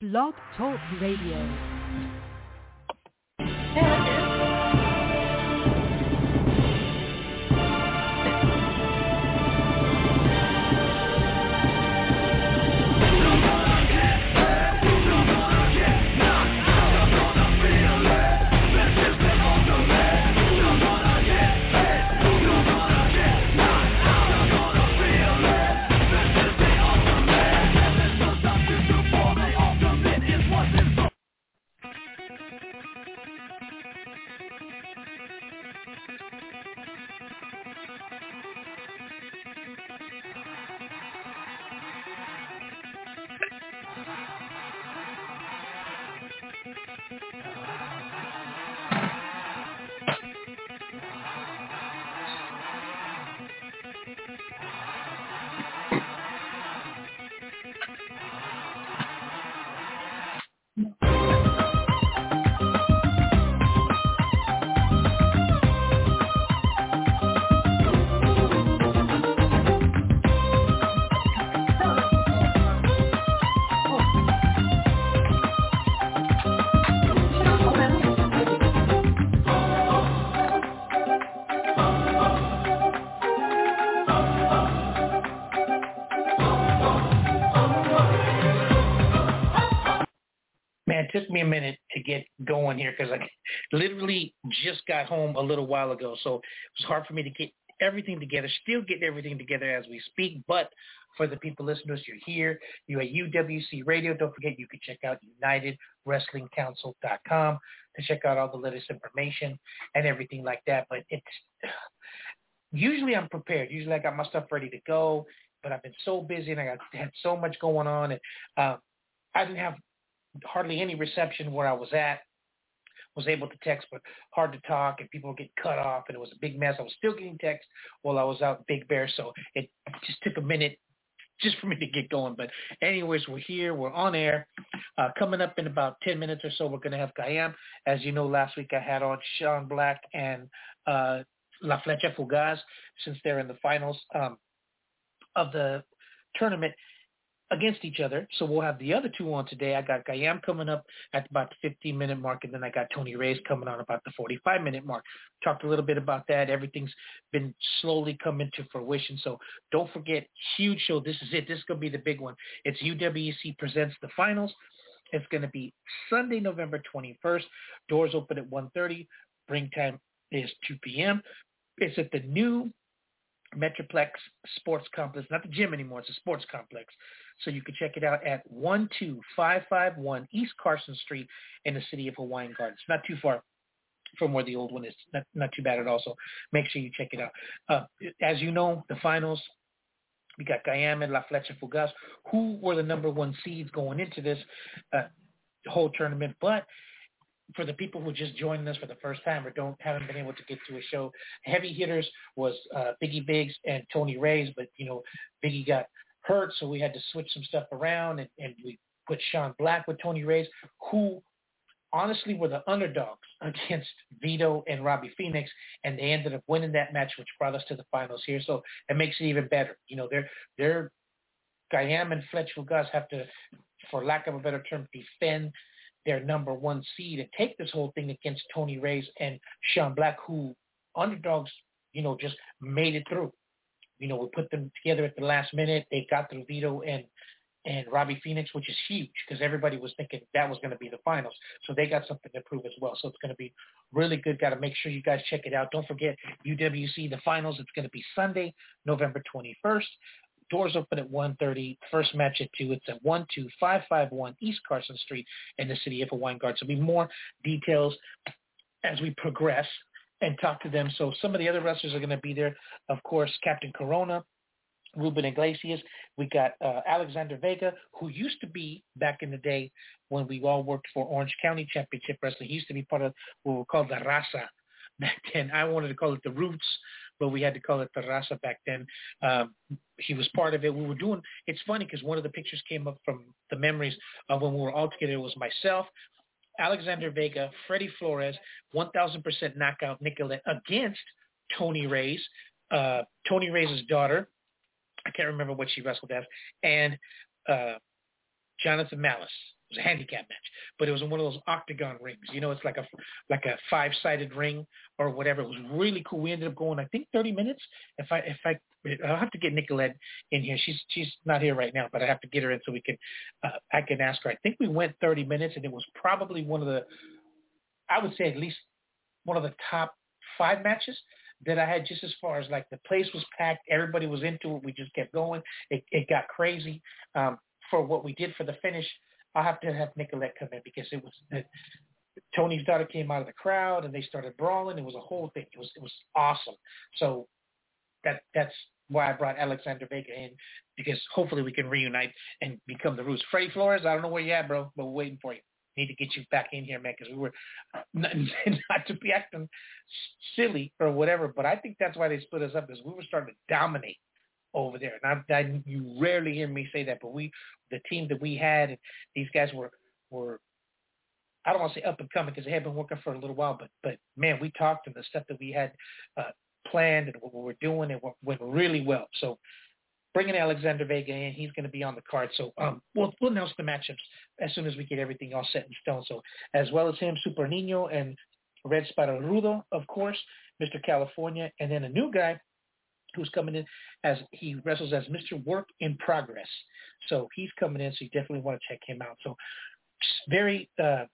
Blog Talk Radio. Took me a minute to get going here because I literally just got home a little while ago, so it was hard for me to get everything together. Still getting everything together as we speak, but for the people listeners, you're here. You're at UWC Radio. Don't forget you can check out UnitedWrestlingCouncil.com to check out all the latest information and everything like that. But it's usually I'm prepared. Usually I got my stuff ready to go, but I've been so busy and had so much going on, and I didn't have hardly any reception where I was at. Was able to text, but hard to talk, and people were getting cut off, and it was a big mess. I was still getting text while I was out in Big Bear, so it just took a minute just for me to get going. But anyways, we're here. We're on air. Coming up in about 10 minutes or so, we're going to have Gayam. As you know, last week I had on Sean Black and La Flecha Fugaz, since they're in the finals of the tournament against each other. So we'll have the other two on today. I got Gayam coming up at about the 15-minute mark, and then I got Tony Reyes coming on about the 45-minute mark. Talked a little bit about that. Everything's been slowly coming to fruition. So don't forget, huge show. This is it. This is going to be the big one. It's UWC Presents the Finals. It's going to be Sunday, November 21st. Doors open at 1:30. Bring time is 2 p.m. It's at the new Metroplex Sports Complex, not the gym anymore, it's a sports complex. So you can check it out at 12551 East Carson Street in the city of Hawaiian Gardens. Not too far from where the old one is, not too bad at all. So make sure you check it out. As you know, the finals, we got Gayam and La Flecha Fugaz, who were the number one seeds going into this whole tournament. But for the people who just joined us for the first time or haven't been able to get to a show, heavy hitters was Biggie Biggs and Tony Reyes, but Biggie got hurt, so we had to switch some stuff around, and we put Sean Black with Tony Reyes, who honestly were the underdogs against Vito and Robbie Phoenix, and they ended up winning that match, which brought us to the finals here. So it makes it even better. They're Gayam and Fletch Fugaz have to, for lack of a better term, defend their number one seed and take this whole thing against Tony Reyes and Sean Black, who underdogs, just made it through. We put them together at the last minute. They got through Vito and Robbie Phoenix, which is huge because everybody was thinking that was going to be the finals. So they got something to prove as well. So it's going to be really good. Got to make sure you guys check it out. Don't forget UWC, the finals. It's going to be Sunday, November 21st. Doors open at 1:30. First match at 2. It's at 12551 East Carson Street in the city of Hawaiian Gardens. So there'll be more details as we progress and talk to them. So some of the other wrestlers are going to be there. Of course, Captain Corona, Ruben Iglesias. We got Alexander Vega, who used to be, back in the day when we all worked for Orange County Championship Wrestling, he used to be part of what we called the Raza back then. I wanted to call it the Roots, but we had to call it the Raza back then. He was part of it. We were doing, it's funny because one of the pictures came up from the memories of when we were all together. It was myself, Alexander Vega, Freddie Flores, 1,000% knockout Nicolette against Tony Reyes, Tony Reyes' daughter, I can't remember what she wrestled as, and Jonathan Malice. was a handicap match, but it was in one of those octagon rings. It's like a 5-sided ring or whatever. It was really cool. We ended up going, I think, 30 minutes. I'll have to get Nicolette in here. She's not here right now, but I have to get her in so we can. I can ask her. I think we went 30 minutes, and it was probably I would say at least one of the top 5 matches that I had, just as far as like the place was packed, everybody was into it. We just kept going. It got crazy. For what we did for the finish, I'll have to have Nicolette come in because it was Tony's daughter came out of the crowd and they started brawling. It was a whole thing. It was awesome. So that's why I brought Alexander Vega in, because hopefully we can reunite and become the Roots. Freddie Flores, I don't know where you're at, bro, but we're waiting for you. Need to get you back in here, man, because we were not to be acting silly or whatever, but I think that's why they split us up, because we were starting to dominate over there. And you rarely hear me say that, but the team that we had, these guys were I don't want to say up and coming because they had been working for a little while, but man, we talked, and the stuff that we had planned and what we were doing, it went really well. So bringing Alexander Vega in, he's going to be on the card. So we'll announce the matchups as soon as we get everything all set in stone. So as well as him, Super Nino and Red Spider Rudo, of course, Mr. California, and then a new guy who's coming in as he wrestles as Mr. Work in Progress. So he's coming in, so you definitely want to check him out. So very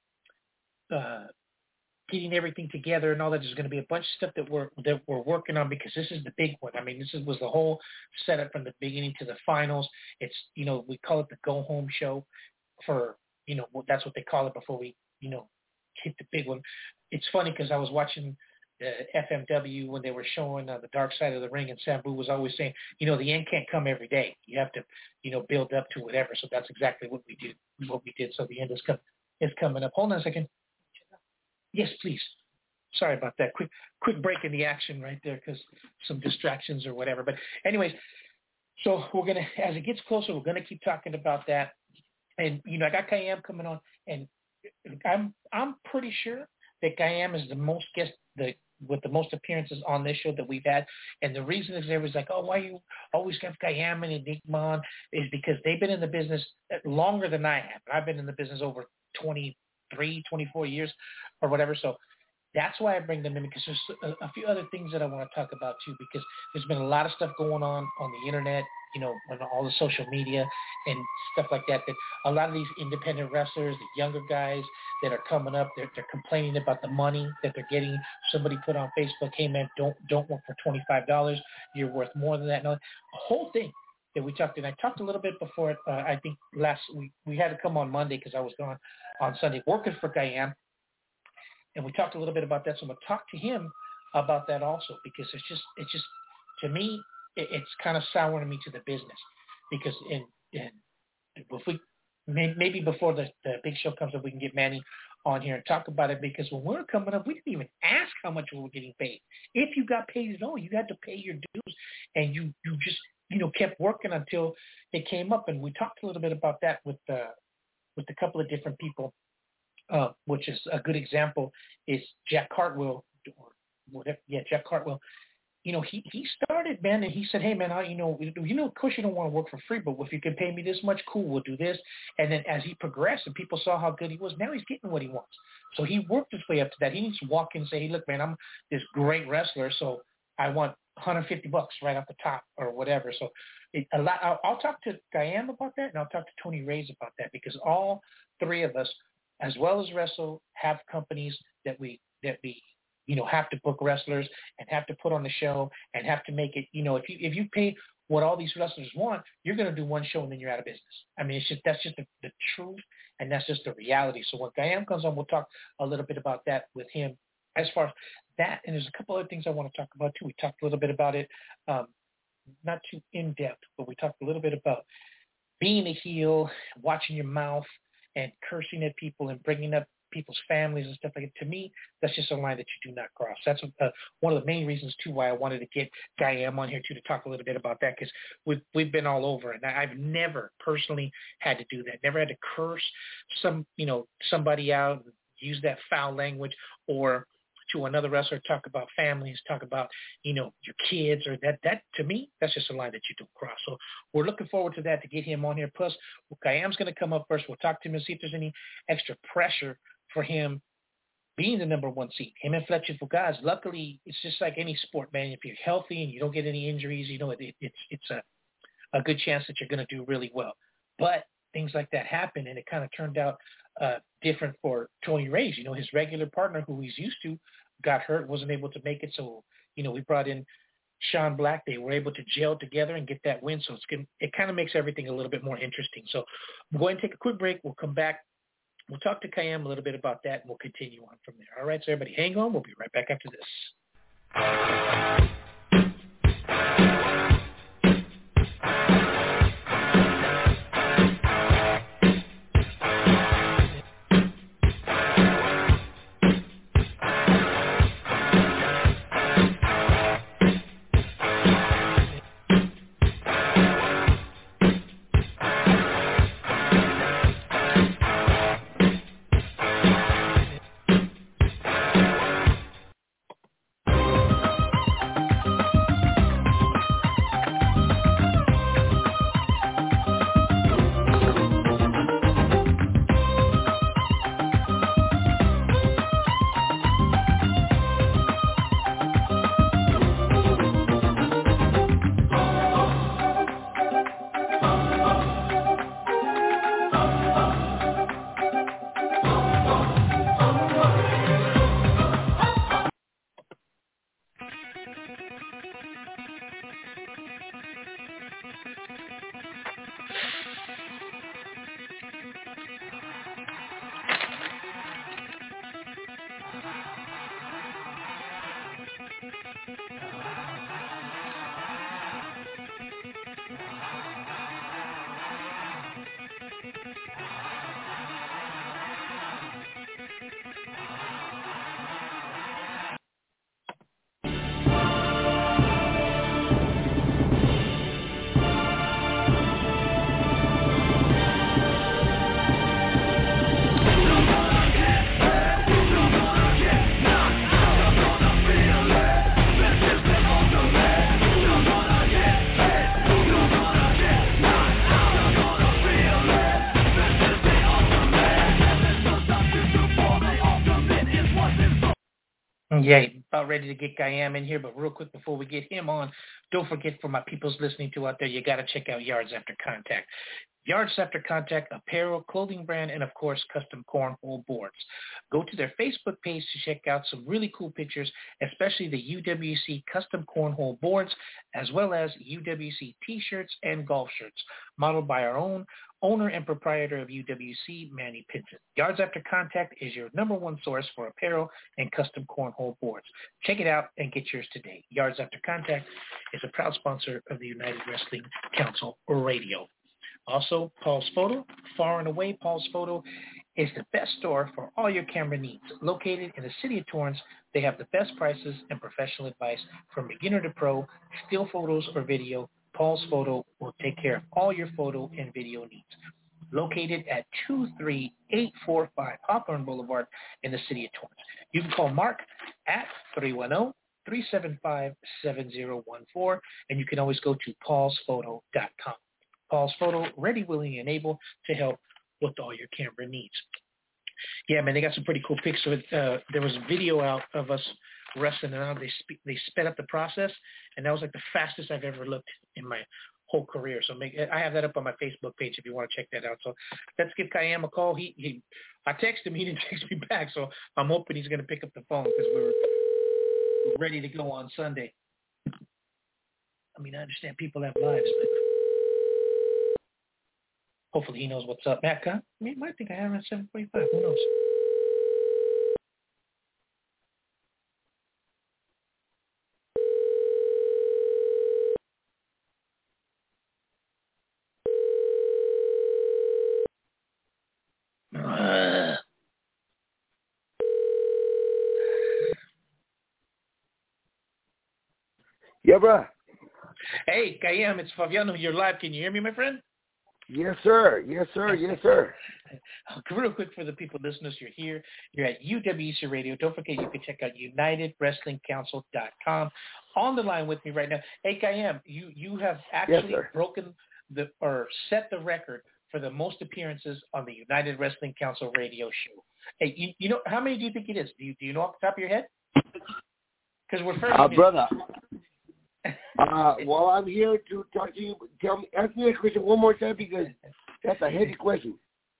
getting everything together and all that. There's going to be a bunch of stuff that we're working on, because this is the big one. I mean, was the whole setup from the beginning to the finals. It's, we call it the go home show for, that's what they call it before we, hit the big one. It's funny because I was watching FMW when they were showing the Dark Side of the Ring, and Sabu was always saying, the end can't come every day. You have to, build up to whatever. So that's exactly what we did. So the end is coming up. Hold on a second. Yes, please. Sorry about that. Quick break in the action right there because some distractions or whatever. But anyways, so we're going to, as it gets closer, we're going to keep talking about that. And, I got Kayam coming on, and I'm pretty sure that Kayam is the most with the most appearances on this show that we've had. And the reason is everybody's like, oh, why you always have Kayam and Enigma on, is because they've been in the business longer than I have. I've been in the business over 24 years or whatever. So that's why I bring them in, because there's a few other things that I want to talk about too, because there's been a lot of stuff going on the internet, on all the social media and stuff like that a lot of these independent wrestlers, the younger guys that are coming up, they're complaining about the money that they're getting. Somebody put on Facebook, hey man, don't work for $25. You're worth more than that. No, the whole thing that we talked, and I talked a little bit before, I think last week, we had to come on Monday because I was gone on Sunday working for Kayam, and we talked a little bit about that. So I'm going to talk to him about that also, because it's just to me, it's kind of souring me to the business, because if we maybe before the big show comes up, we can get Manny on here and talk about it, because when we were coming up, we didn't even ask how much we were getting paid. If you got paid at all, you had to pay your dues, and you just kept working until it came up. And we talked a little bit about that with a couple of different people, which is a good example is Jack Cartwheel, or whatever. Yeah, Jack Cartwheel. He started, man, and he said, hey, man, of course you don't want to work for free, but if you can pay me this much, cool, we'll do this. And then as he progressed and people saw how good he was, now he's getting what he wants. So he worked his way up to that. He needs to walk in and say, hey, look, man, I'm this great wrestler, so I want $150 right off the top or whatever. So I'll talk to Kayam about that, and I'll talk to Tony Reyes about that, because all three of us, as well as Wrestle, have companies that we have to book wrestlers and have to put on the show and have to make it, if you pay what all these wrestlers want, you're going to do one show and then you're out of business. I mean, that's just the truth, and that's just the reality. So when Kayam comes on, we'll talk a little bit about that with him as far as that. And there's a couple other things I want to talk about too. We talked a little bit about it, not too in depth, but we talked a little bit about being a heel, watching your mouth and cursing at people and bringing up people's families and stuff like that. To me, that's just a line that you do not cross. That's one of the main reasons too why I wanted to get Kayam on here too, to talk a little bit about that, because we've been all over, and I've never personally had to do that. Never had to curse somebody out, use that foul language, or to another wrestler, talk about families, talk about, your kids, or that to me, that's just a line that you don't cross. So we're looking forward to that, to get him on here. Plus, Khayyam's going to come up first. We'll talk to him and see if there's any extra pressure for him being the number one seed. Him and Fletcher Fugaz, luckily, it's just like any sport, man. If you're healthy and you don't get any injuries, it's a good chance that you're going to do really well. But things like that happen, and it kind of turned out different for Tony Reyes. His regular partner, who he's used to, got hurt, wasn't able to make it. So, we brought in Sean Black. They were able to gel together and get that win. So it kind of makes everything a little bit more interesting. So we'll go ahead and take a quick break. We'll come back. We'll talk to Khayyam a little bit about that, and we'll continue on from there. All right, so everybody hang on. We'll be right back after this. Yeah, about ready to get Khayyam in here, but real quick before we get him on, don't forget, for my peoples listening to out there, you got to check out Yards After Contact. Yards After Contact, apparel, clothing brand, and of course, custom cornhole boards. Go to their Facebook page to check out some really cool pictures, especially the UWC custom cornhole boards, as well as UWC t-shirts and golf shirts, modeled by our own owner and proprietor of UWC, Manny Pinton. Yards After Contact is your number one source for apparel and custom cornhole boards. Check it out and get yours today. Yards After Contact is a proud sponsor of the United Wrestling Council Radio. Also, Paul's Photo, far and away, Paul's Photo is the best store for all your camera needs. Located in the city of Torrance, they have the best prices and professional advice from beginner to pro, still photos or video. Paul's Photo will take care of all your photo and video needs. Located at 23845 Hawthorne Boulevard in the city of Torrance. You can call Mark at 310-375-7014, and you can always go to paulsphoto.com. Paul's Photo, ready, willing, and able to help with all your camera needs. Yeah, man, they got some pretty cool pics. So there was a video out of us wrestling, and they sped up the process, and that was like the fastest I've ever looked in my whole career. So I have that up on my Facebook page if you want to check that out. So let's give Khayyam a call. I texted him, he didn't text me back, so I'm hoping he's going to pick up the phone because we're ready to go on Sunday. I mean, I understand people have lives, but hopefully he knows what's up. Matt, I might think I have him at 7:45. Who knows? Yeah, bro. Hey, Khayyam, it's Fabiano. You're live. Can you hear me, my friend? Yes, sir. Yes, sir. Yes, sir. Real quick for the people listeners, you're at UWC Radio. Don't forget you can check out UnitedWrestlingCouncil.com. On the line with me right now, AKM, you have actually broken set the record for the most appearances on the United Wrestling Council radio show. Hey, you know, how many do you think it is? Do you know off the top of your head? Because we're first. Brother. Well, I'm here to talk to you. Ask me that question one more time because that's a heavy question.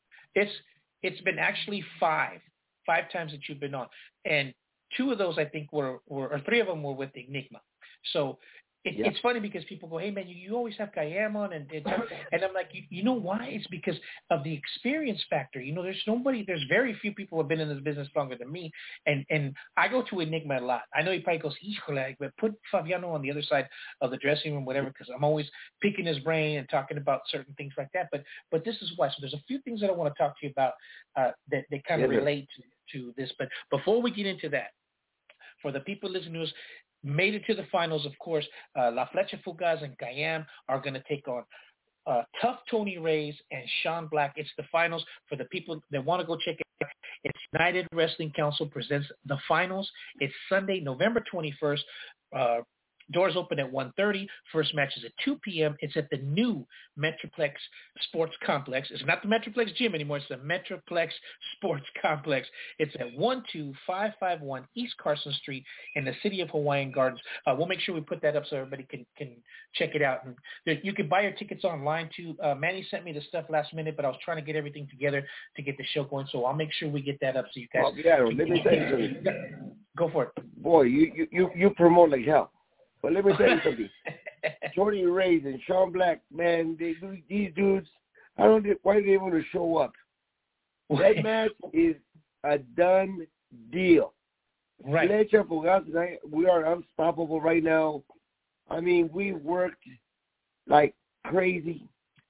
It's been actually five times that you've been on, and two of those I think or three of them were with Enigma. So it's funny because people go, hey man, you always have Kayam on, and I'm like, you know why? It's because of the experience factor. You know, there's very few people who have been in this business longer than me, and I go to Enigma a lot. I know he probably goes, but put Fabiano on the other side of the dressing room, whatever, because I'm always picking his brain and talking about certain things like that. But this is why. So there's a few things that I want to talk to you about that kind of relate to this. But before we get into that, for the people listening to us, made it to the finals, of course. La Flecha Fugaz and Kayam are going to take on Tough Tony Reyes and Sean Black. It's the finals. For the people that want to go check it out, it's United Wrestling Council presents the finals. It's Sunday, November 21st. Doors open at 1:30. First match is at 2 p.m. It's at the new Metroplex Sports Complex. It's not the Metroplex Gym anymore. It's the Metroplex Sports Complex. It's at 12551 East Carson Street in the city of Hawaiian Gardens. We'll make sure we put that up so everybody can check it out. And you can buy your tickets online too. Manny sent me the stuff last minute, but I was trying to get everything together to get the show going. So I'll make sure we get that up so you guys. Well, yeah, let me tell you something. Go for it. Boy, you promote like hell. But let me tell you something. Tony Reyes and Sean Black, man, these dudes, I don't know why they want to show up. That match is a done deal. Right. Flecha Fugaz and I, we are unstoppable right now. I mean, we worked like crazy.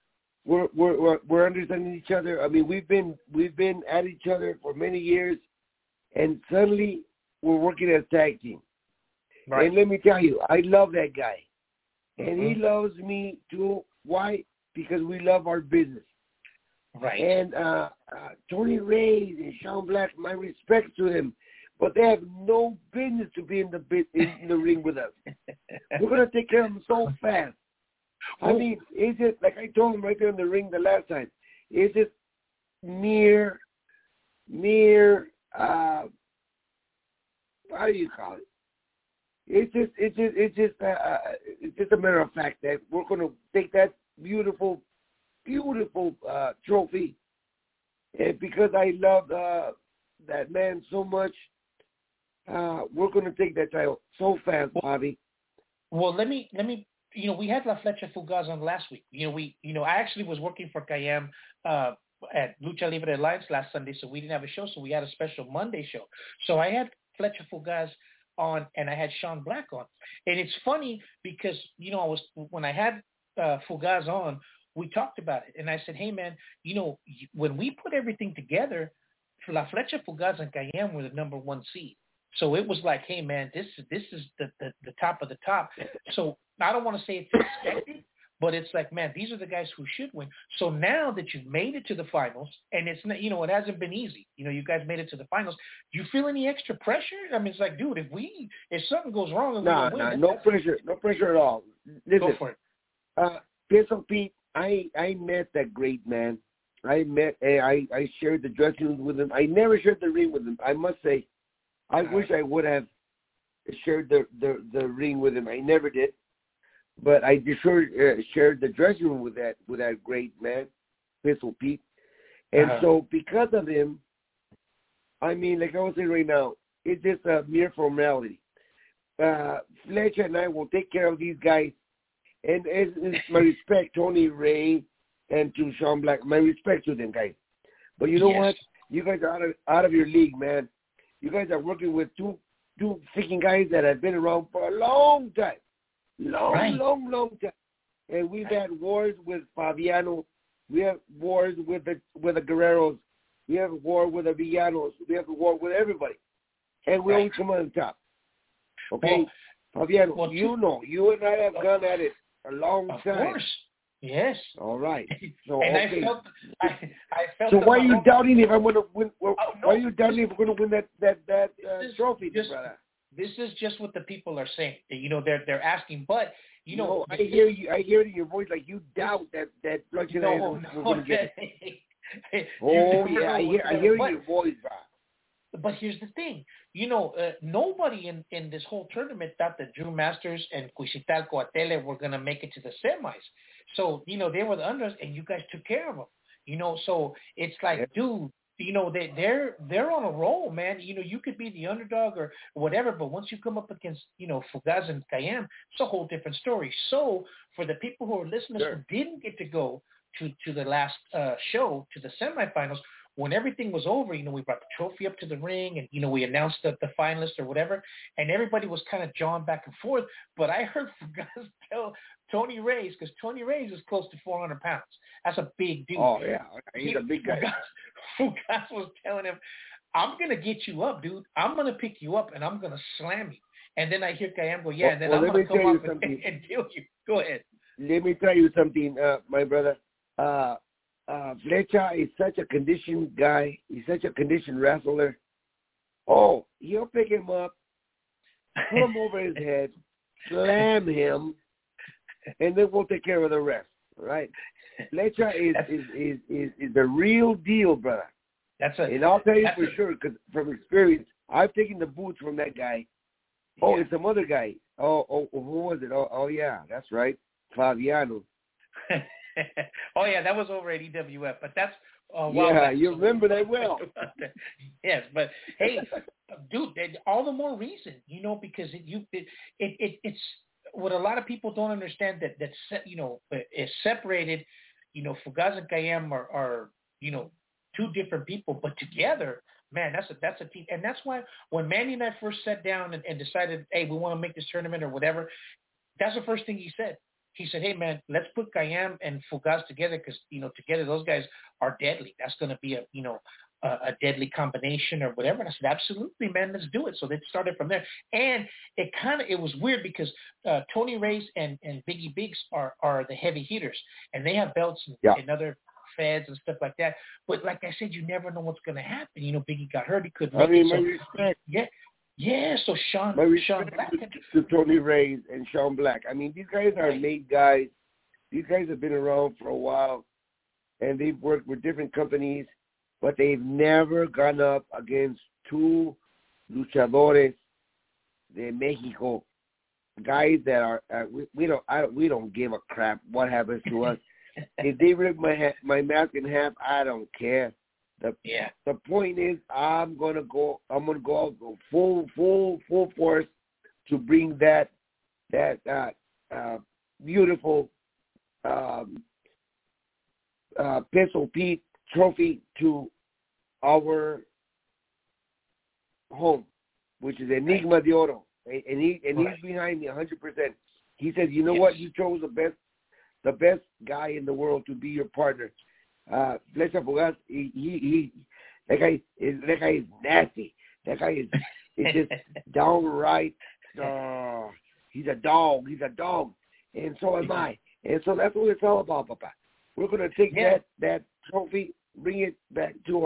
We're understanding each other. I mean, we've been at each other for many years, and suddenly we're working as a tag team. Right. And let me tell you, I love that guy. And he loves me too. Why? Because we love our business. Right. And Tony Reyes and Sean Black, my respect to them, but they have no business to be in the ring with us. We're going to take care of them so fast. I mean, it's just, like I told him right there in the ring the last time, it's just mere, how do you call it? It's just a matter of fact that we're going to take that beautiful trophy, and because I love that man so much, we're going to take that title so fast, Bobby. Well, let me. We had La Flecha Fugaz on last week. I actually was working for Kayam at Lucha Libre Alliance last Sunday, so we didn't have a show, so we had a special Monday show. So I had Flecha Fugaz on, and I had Sean Black on. And it's funny because, when I had Fugaz on, we talked about it. And I said, hey, man, when we put everything together, La Flecha Fugaz and Kayam were the number one seed. So it was like, hey, man, this is the top of the top. So I don't want to say it's expected, but it's like, man, these are the guys who should win. So now that you've made it to the finals, and it's not, it hasn't been easy. You guys made it to the finals. Do you feel any extra pressure? I mean, it's like, dude, if something goes wrong, and we don't win, no pressure at all. Listen, go for it. Pistol Pete, I met that great man. I shared the dressing room with him. I never shared the ring with him. I must say, I wish I would have shared the ring with him. I never did. But I shared the dressing room with that great man, Pistol Pete. And so because of him, I mean, like I was saying right now, it's just a mere formality. Fletcher and I will take care of these guys. And it's my respect, Tony Ray and to Sean Black, my respect to them guys. But you know what? You guys are out of your league, man. You guys are working with two freaking guys that have been around for a long time. Long time. And we've had wars with Fabiano. We have wars with the Guerreros. We have a war with the Villanos. We have a war with everybody. And we always come on top. Okay? Fabiano, you and I have gone at it a long time. Yes. All right. So and okay. I felt. So why are you doubting if I'm going to win? Why are you doubting if we're going to win that trophy, brother? This is just what the people are saying. They're asking, but No, I hear you. I hear it in your voice like you doubt that we're going to get it. Oh yeah, I hear it in your voice, bro. But here's the thing, nobody in this whole tournament thought that Drew Masters and Cuisitalco Atele were going to make it to the semis. So, they were the unders, and you guys took care of them. So it's like, dude, they're on a roll, man. You could be the underdog or whatever, but once you come up against, Fugaz and Cayam, it's a whole different story. So for the people who are listeners who didn't get to go to the last show, to the semifinals, when everything was over, we brought the trophy up to the ring and, we announced the finalists or whatever, and everybody was kind of jawing back and forth. But I heard Fugaz tell Tony Reyes, because Tony Reyes is close to 400 pounds. That's a big dude. Oh, yeah. He's a big guy. Fugaz was telling him, I'm going to get you up, dude. I'm going to pick you up, and I'm going to slam you. And then I hear Cayam go, and then I'm going to come up and kill you. Go ahead. Let me tell you something, my brother. Flecha is such a conditioned guy. He's such a conditioned wrestler. Oh, he'll pick him up, put him over his head, slam him, and then we'll take care of the rest. Right? Flecha is the real deal, brother. And I'll tell you for sure, because from experience, I've taken the boots from that guy. Oh, it's some other guy. Oh, who was it? Oh, yeah, that's right, Fabiano. Oh yeah, that was over at EWF, but that's you remember that well. Yes, but hey, dude, all the more reason, because it's what a lot of people don't understand that is separated. Fugaz and Cayam are two different people, but together, man, that's a team, and that's why when Manny and I first sat down and decided, hey, we want to make this tournament or whatever, that's the first thing he said. He said, hey, man, let's put Cayam and Fugaz together because, together those guys are deadly. That's going to be a deadly combination or whatever. And I said, absolutely, man, let's do it. So they started from there. And it was weird because Tony Reyes and Biggie Biggs are the heavy hitters. And they have belts and other feds and stuff like that. But like I said, you never know what's going to happen. Biggie got hurt. He couldn't make it. My respect. Yeah, so Sean Black. To Tony Reyes and Sean Black. I mean, these guys are late guys. These guys have been around for a while, and they've worked with different companies, but they've never gone up against two luchadores de Mexico, guys that are we don't give a crap what happens to us. If they rip my mask in half, I don't care. The point is, I'm gonna go out full force to bring that beautiful Pistol Pete trophy to our home, which is Enigma de Oro, and he's behind me 100%. He said, you know what, you chose the best guy in the world to be your partner. Flecha Fugaz, that guy is nasty. That guy is just downright. He's a dog. And so am I. And so that's what it's all about, Papa. We're gonna take that trophy, bring it back to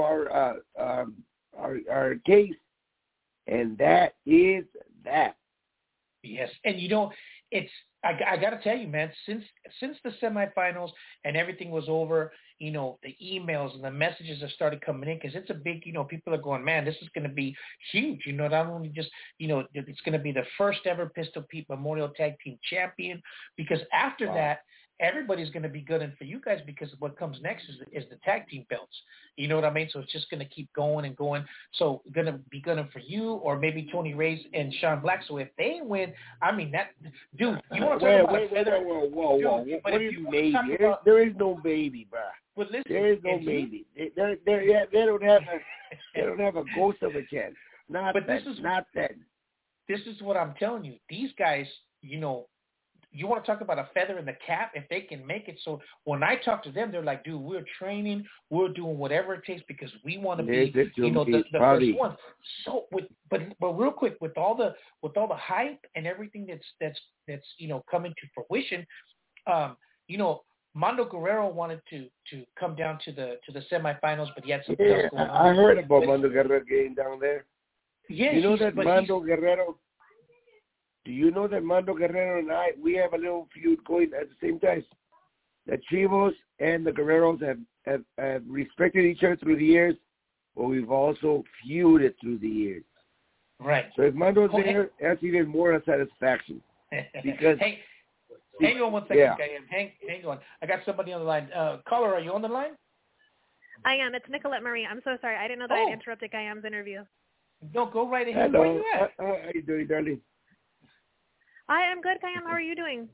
our case, and that is that. Yes, and it's. I got to tell you, man, since the semifinals and everything was over, the emails and the messages have started coming in because it's a big, people are going, man, this is going to be huge. Not only just, it's going to be the first ever Pistol Pete Memorial Tag Team Champion because after that, everybody's going to be gunning for you guys because what comes next is the tag team belts. You know what I mean? So it's just going to keep going and going. So going to be gunning for you or maybe Tony Reyes and Sean Black. So if they win, I mean, that dude, you want to talk about a feather? Whoa. What do you maybe? There is no baby, bro. But listen, there is no maybe. They don't have a ghost of a chance. Not that. This is what I'm telling you. These guys, you want to talk about a feather in the cap if they can make it. So when I talk to them, they're like, dude, we're training, we're doing whatever it takes because we want to be, the first one. So, but real quick, with all the hype and everything that's coming to fruition, Mando Guerrero wanted to come down to the semifinals, but he had something Yeah, else going on. I heard about Mando Guerrero getting down there. Yeah, you know that Mando Guerrero. Do you know that Mando Guerrero and we have a little feud going at the same time? The Chivos and the Guerreros have respected each other through the years, but we've also feuded through the years. Right. So if Mando's there, that's even more a satisfaction. Because hang on 1 second, yeah. Hang on. I got somebody on the line. Caller, are you on the line? I am. It's Nicolette Marie. I'm so sorry. I didn't know that I'd interrupted Kayam's interview. No, go right ahead. Hello. Where are you at? How are you doing, darling? I am good, Kayam. How are you doing?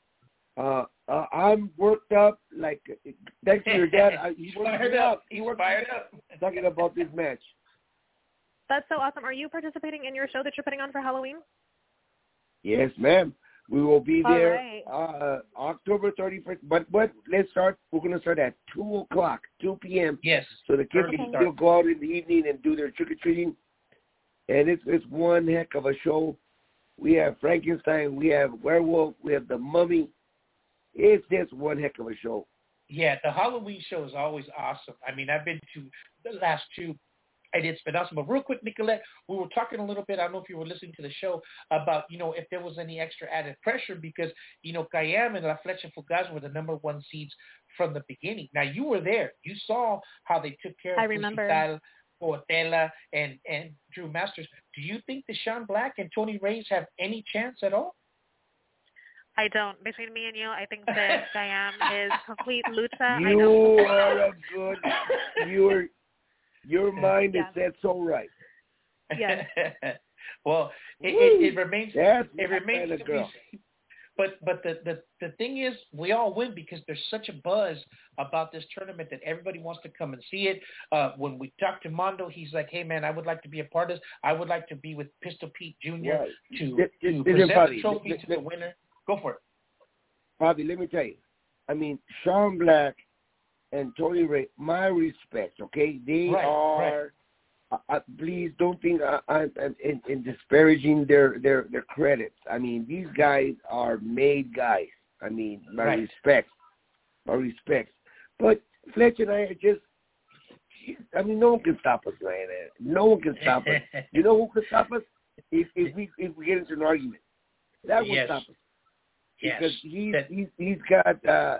I'm worked up. Like, thanks to your dad. He's fired up. He's fired up. Talking about this match. That's so awesome. Are you participating in your show that you're putting on for Halloween? Yes, ma'am. We will be there October 31st. But let's start. We're going to start at 2 p.m. Yes. So the kids can still go out in the evening and do their trick-or-treating. And it's one heck of a show. We have Frankenstein. We have Werewolf. We have the Mummy. It's just one heck of a show. Yeah, the Halloween show is always awesome. I mean, I've been to the last two, and it's been awesome. But real quick, Nicolette, we were talking a little bit, I don't know if you were listening to the show, about, if there was any extra added pressure because, Kayam and La Flecha Fugaz were the number one seeds from the beginning. Now, you were there. You saw how they took care of Pucital, Portela, and Drew Masters. Do you think that Sean Black and Tony Reyes have any chance at all? I don't. Between me and you, I think that Kayam is complete lucha. You are a good. Your mind is set so right. Yes. Well, it remains. It remains to be seen. But the thing is, we all win because there's such a buzz about this tournament that everybody wants to come and see it. When we talk to Mondo, he's like, "Hey man, I would like to be a part of this. I would like to be with Pistol Pete Jr. to present the trophy to the winner." Go for it. Bobby, let me tell you. I mean, Sean Black and Tony Ray, my respect, okay? They are, please don't think I'm in disparaging their credits. I mean, these guys are made guys. I mean, my respects. But Fletch and I are just, no one can stop us, man. No one can stop us. You know who can stop us? If we get into an argument. That will stop us. Because he's got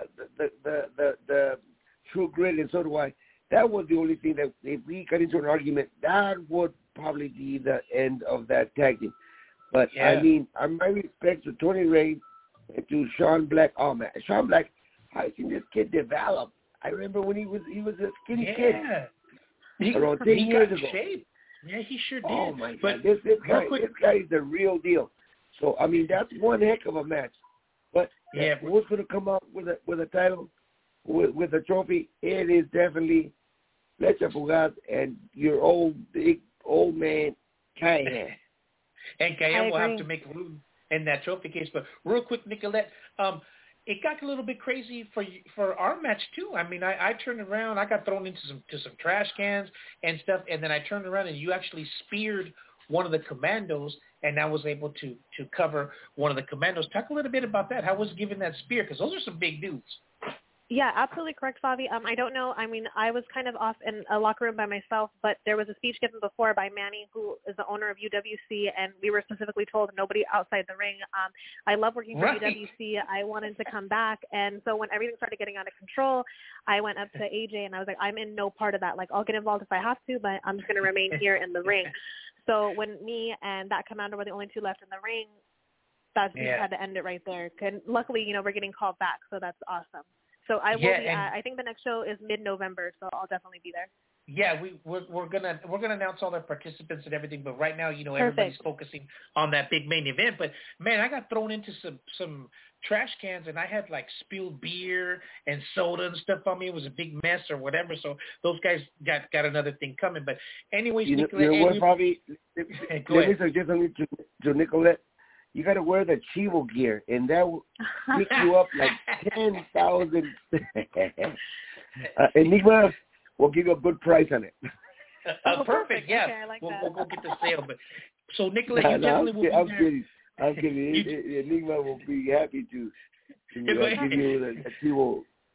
the true grit, and so do I. That was the only thing that if we got into an argument, that would probably be the end of that tag team. But I mean, my respect to Tony Ray and to Sean Black. Oh man, Sean Black, I've seen this kid develop. I remember when he was a skinny kid. Around 10 years ago. Shape. Yeah, he sure did. Oh my God, this guy is the real deal. So I mean, that's one heck of a match. But who's going to come out with a title, with a trophy? It is definitely Flecha Fugaz and your big old man, Kayam. And Kayam will have to make room in that trophy case. But real quick, Nicolette, it got a little bit crazy for our match too. I mean, I turned around, I got thrown into some trash cans and stuff, and then I turned around and you actually speared one of the commandos, and I was able to cover one of the commandos. Talk a little bit about that. How was giving that spear? Because those are some big dudes. Yeah, absolutely correct, Favi. I don't know. I mean, I was kind of off in a locker room by myself, but there was a speech given before by Manny, who is the owner of UWC, and we were specifically told nobody outside the ring. I love working for UWC. I wanted to come back, and so when everything started getting out of control, I went up to AJ, and I was like, I'm in no part of that. Like, I'll get involved if I have to, but I'm just going to remain here in the ring. So when me and that commander were the only two left in the ring, we had to end it right there. And luckily, we're getting called back, so that's awesome. So I will be. I think the next show is mid-November, so I'll definitely be there. Yeah, we're gonna announce all the participants and everything, but right now, everybody's focusing on that big main event. But man, I got thrown into some trash cans, and I had like spilled beer and soda and stuff on me. It was a big mess or whatever. So those guys got another thing coming. But anyways, Nicolette, let me suggest something to Nicolette. You got to wear the Chivo gear, and that will pick you up like 10,000. Enigma will give you a good price on it. Perfect. Yeah, okay, I like we'll that. go get the sale. But so Nicolette, you definitely will be there. I'm kidding. Enigma will be happy to give you the Chivo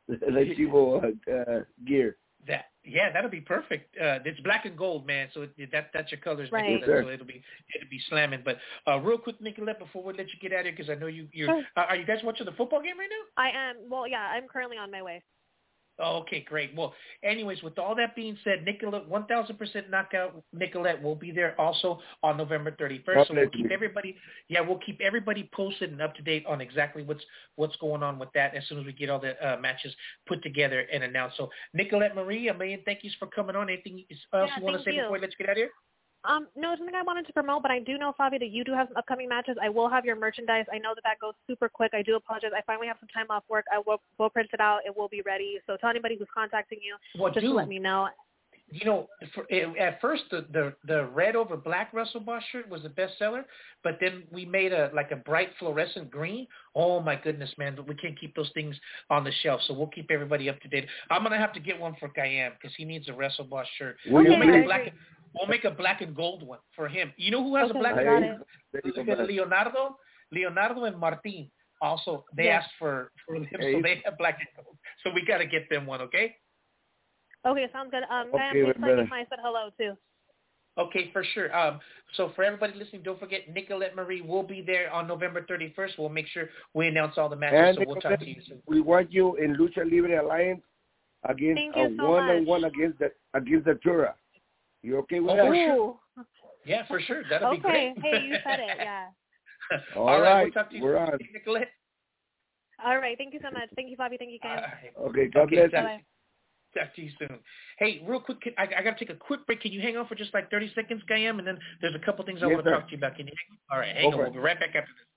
the Chivo gear. That'll be perfect. It's black and gold, man. So that's your colors, right? Nicolette, so it'll be slamming. But real quick, Nicolette, before we let you get out of here, because I know you're. Sure. Are you guys watching the football game right now? I am. Well, yeah, I'm currently on my way. Oh, okay, great. Well, anyways, with all that being said, Nicolette, 1,000% knockout Nicolette will be there also on November 31st. So we'll keep everybody posted and up to date on exactly what's going on with that as soon as we get all the matches put together and announced. So Nicolette Marie, a million thank yous for coming on. Anything else you want to say before we let you get out of here? No, something I wanted to promote, but I do know, Fabi, that you do have some upcoming matches. I will have your merchandise. I know that goes super quick. I do apologize. I finally have some time off work. I will print it out. It will be ready. So tell anybody who's contacting you, just to let me know. You know, at first the red over black Russell Boss shirt was the best seller, but then we made a bright fluorescent green. Oh my goodness, man! But we can't keep those things on the shelf, so we'll keep everybody up to date. I'm gonna have to get one for Kayam because he needs a Russell Boss shirt. We'll make a black and gold one for him. You know who has a black and gold? Leonardo and Martin. Also, they asked for them, so they have black and gold. So we got to get them one, okay? Okay, sounds good. Please let me know I said hello, too. Okay, for sure. So for everybody listening, don't forget Nicolette Marie will be there on November 31st. We'll make sure we announce all the matches, and so we'll talk to you soon. We want you in Lucha Libre Alliance against one-on-one against the Tura. You okay with that? Sure. Yeah, for sure. That'll be great. Okay. Hey, you said it. Yeah. All right. We'll talk to you We're soon. on. Nicolette. All right. Thank you so much. Thank you, Bobby. Thank you, Ken. Okay. God bless. Bye. Talk to you soon. Hey, real quick, I got to take a quick break. Can you hang on for just like 30 seconds, Gayam? And then there's a couple things I want to talk to you about. Can you hang on? All right, hang on. We'll be right back after this.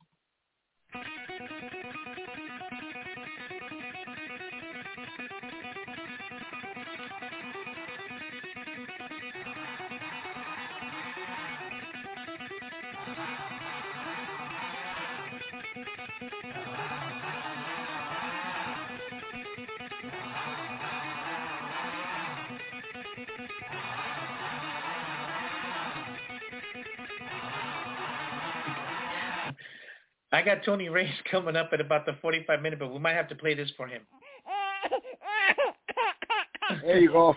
I got Tony Reyes coming up at about the 45 minute, but we might have to play this for him. There you go.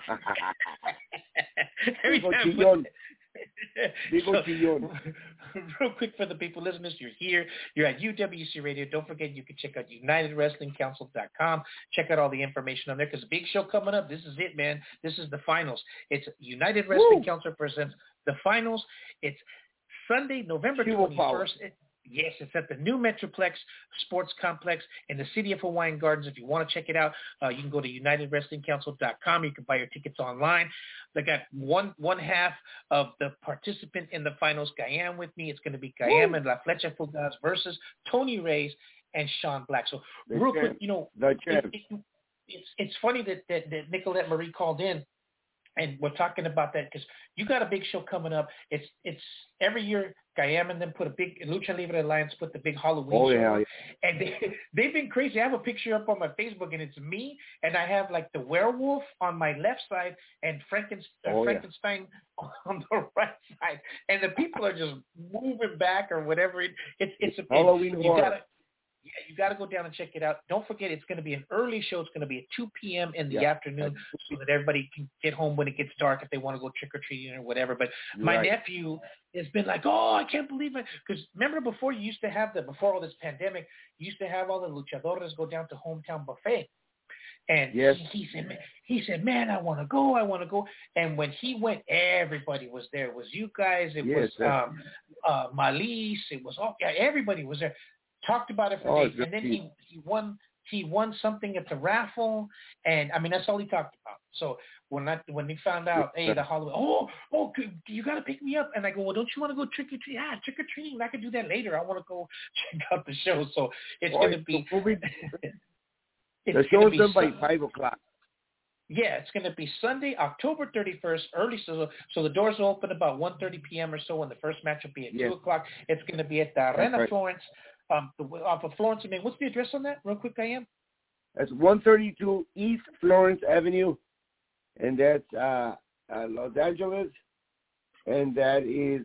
Real quick for the people listeners, you're here. You're at UWC Radio. Don't forget you can check out UnitedWrestlingCouncil.com. Check out all the information on there because big show coming up. This is it, man. This is the finals. It's United Wrestling Council presents the finals. It's Sunday, November 21st. Yes, it's at the new Metroplex Sports Complex in the city of Hawaiian Gardens. If you want to check it out, you can go to UnitedWrestlingCouncil.com. You can buy your tickets online. They got one half of the participant in the finals, Gayam, with me. It's going to be Gayam and La Flecha Fugaz versus Tony Reyes and Sean Black. So real quick, you know, it's funny that Nicolette Marie called in. And we're talking about that because you got a big show coming up. It's every year Gayam and them put a big Lucha Libre Alliance put the big Halloween show. Yeah. And they've been crazy. I have a picture up on my Facebook and it's me and I have like the werewolf on my left side and Frankenstein on the right side. And the people are just moving back or whatever. It's Halloween horror. You got to go down and check it out. Don't forget, it's going to be an early show. It's going to be at 2 p.m. in the afternoon so that everybody can get home when it gets dark if they want to go trick-or-treating or whatever. But my nephew has been like, oh, I can't believe it. Because remember before you used to have before all this pandemic, you used to have all the luchadores go down to Hometown Buffet. And he said, man, I want to go. And when he went, everybody was there. It was you guys. It was Malise. It was everybody was there. Talked about it for days, and then he won something at the raffle, and I mean that's all he talked about. So when he found out, hey, the Halloween, you got to pick me up, and I go, well, don't you want to go trick or treat? Yeah, trick or treating. I could do that later. I want to go check out the show. So it's going to be. The show's done by 5:00. Yeah, it's going to be Sunday, October 31st, early. So the doors will open about 1:30 p.m. or so, and the first match will be at 2:00. It's going to be at the Arena Florence. Off of Florence and Main. What's the address on that? Real quick, Gayam. That's 132 East Florence Avenue, and that's Los Angeles, and that is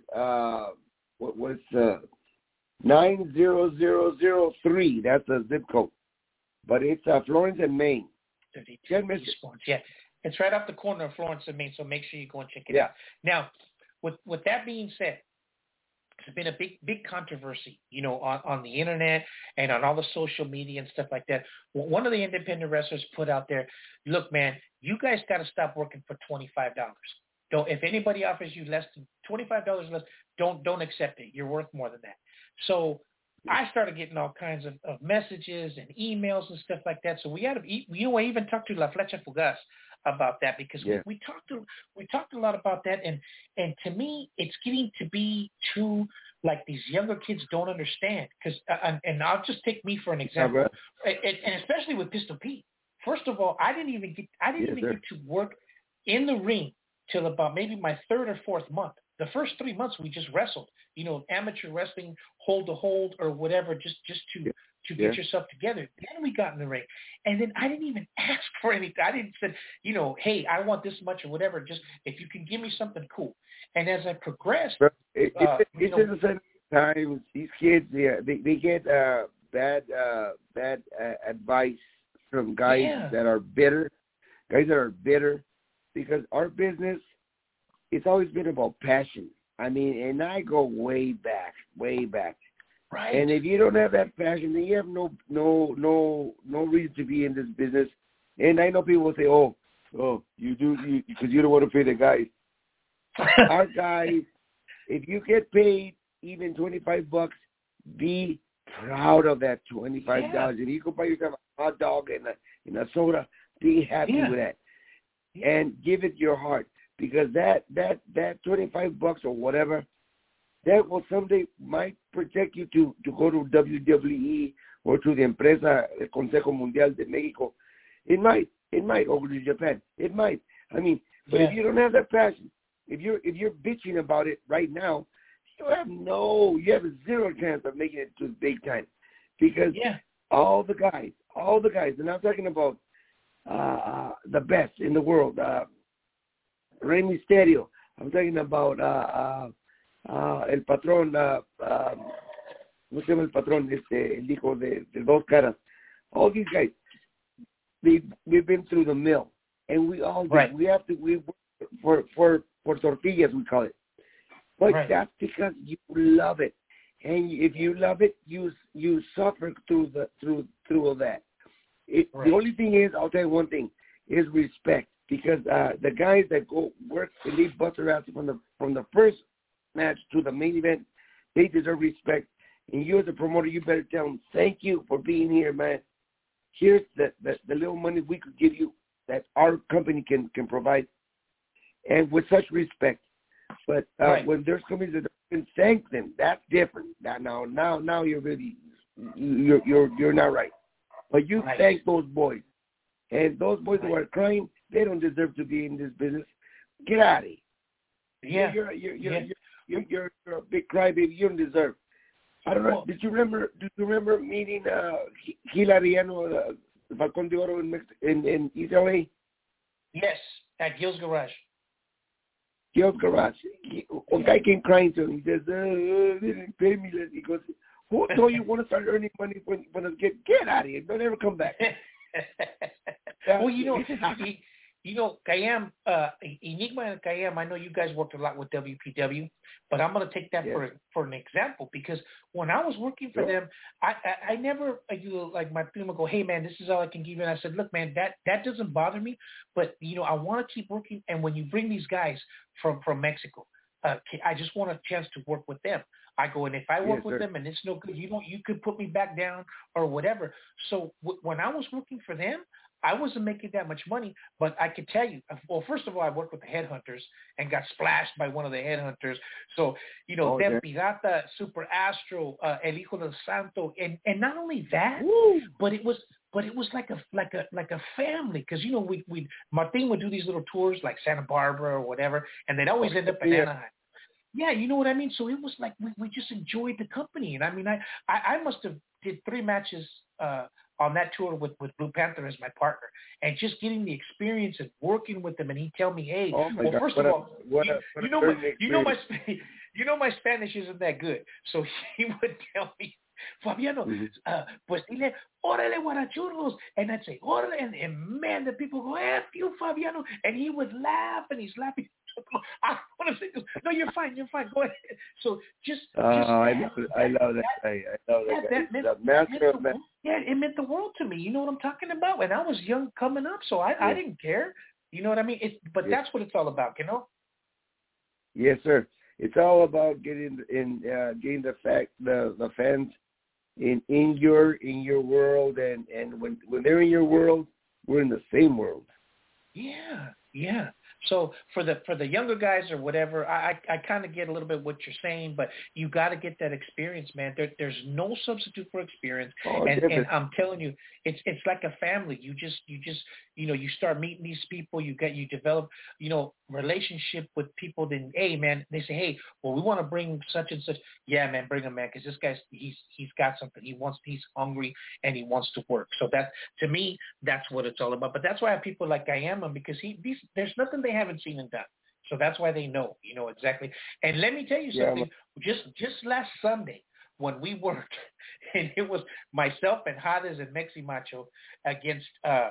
90003. That's the zip code, but it's Florence and Main. 32 East Florence. Yeah, it's right off the corner of Florence and Main. So make sure you go and check it Yeah. out. Now, with that being said, there's been a big controversy, on the internet and on all the social media and stuff like that. One of the independent wrestlers put out there, look, man, you guys got to stop working for $25. Don't. If anybody offers you less than $25 less, don't accept it. You're worth more than that. So I started getting all kinds of messages and emails and stuff like that. So we had to, I even talked to La Flecha Fugaz about that because we talked a lot about that, and to me it's getting to be too like these younger kids don't understand because and I'll just take me for an example, and especially with Pistol Pete. First of all, I didn't even get to work in the ring till about maybe my third or fourth month. The first 3 months we just wrestled, amateur wrestling, hold to hold or whatever, just to get yourself together. Then we got in the ring. And then I didn't even ask for anything. I didn't say, hey, I want this much or whatever. Just if you can give me something cool. And as I progressed, it's the same times these kids, they get bad advice from guys that are bitter, because our business, it's always been about passion. I mean, and I go way back. Right. And if you don't have that passion, then you have no reason to be in this business. And I know people will say, "Oh, you do," because you don't want to pay the guys. Our guys, if you get paid even $25, be proud of that $25. If you go buy yourself a hot dog and a soda, be happy with that, and give it your heart, because that $25 or whatever, that will someday might protect you to go to WWE or to the empresa, el Consejo Mundial de Mexico. It might, or to Japan. It might. I mean, but if you don't have that passion, if you're bitching about it right now, you have a zero chance of making it to the big time, because all the guys, and I'm talking about the best in the world, Rey Mysterio. I'm talking about el patrón, ¿cómo se llama el patrón? El hijo de Dos Caras. All these guys, we've been through the mill, and we all do. Right. We work for tortillas, we call it. But that's because you love it, and if you love it, you suffer through all that. The only thing is, I'll tell you one thing, is respect, because the guys that go work and they bust their ass from the first match to the main event, they deserve respect. And you as a promoter, you better tell them, thank you for being here, man. Here's the little money we could give you that our company can provide, and with such respect. But when there's companies that don't thank them, that's different. Now you're really you're not right. But you thank those boys, and those boys who are crying, they don't deserve to be in this business. Get out of here. You're a big crybaby. You don't deserve. I don't know. Did you remember meeting Gil Arellano, the Falcón de Oro in East LA? Yes, at Gil's Garage. Gil's Garage. One guy came crying to him. He says, they didn't pay me. He goes, who told you want to start earning money when get out of here? Don't ever come back. Well, Kayam, Enigma and Kayam, I know you guys worked a lot with WPW, but I'm going to take that for an example, because when I was working for them, I never, like my team would go, hey, man, this is all I can give you. And I said, look, man, that doesn't bother me, but, I want to keep working. And when you bring these guys from Mexico, I just want a chance to work with them. I go, and if I work with them and it's no good, you could put me back down or whatever. So when I was working for them, I wasn't making that much money, but I could tell you, well, first of all, I worked with the headhunters and got splashed by one of the headhunters. So, Dem Pirata, Super Astro, El Hijo del Santo, and not only that, but it was like a family, because Martin would do these little tours like Santa Barbara or whatever, and they'd always end up in Anaheim. Yeah, you know what I mean? So it was like we just enjoyed the company. And I mean, I must have did 3 matches on that tour with Blue Panther as my partner, and just getting the experience and working with them. And he'd tell me, hey, first of all, my Spanish isn't that good. So he would tell me, Fabiano, pues dile, órale, guarachurros. And I'd say, órale. And man, the people go, F you, Fabiano. And he would laugh, and he's laughing. I want to say this. No, you're fine. Go ahead. So just I love that guy. I love that guy. It meant the world to me. You know what I'm talking about? And I was young coming up, so I didn't care. You know what I mean? But that's what it's all about, you know? Yes, sir. It's all about getting the fans in your world, and when they're in your world, we're in the same world. Yeah. So for the younger guys or whatever, I kind of get a little bit what you're saying, but you got to get that experience, man. There's no substitute for experience, and I'm telling you, it's like a family. You just you start meeting these people, you develop relationship with people. Then hey man, they say hey, well we want to bring such and such. Yeah man, bring him man, because this guy's he's got something. He's hungry and he wants to work. So that to me, that's what it's all about. But that's why I have people like Gayama, because there's nothing they haven't seen and done. So that's why they know, exactly. And let me tell you something. Just last Sunday when we worked, and it was myself and Hades and Mexi Macho against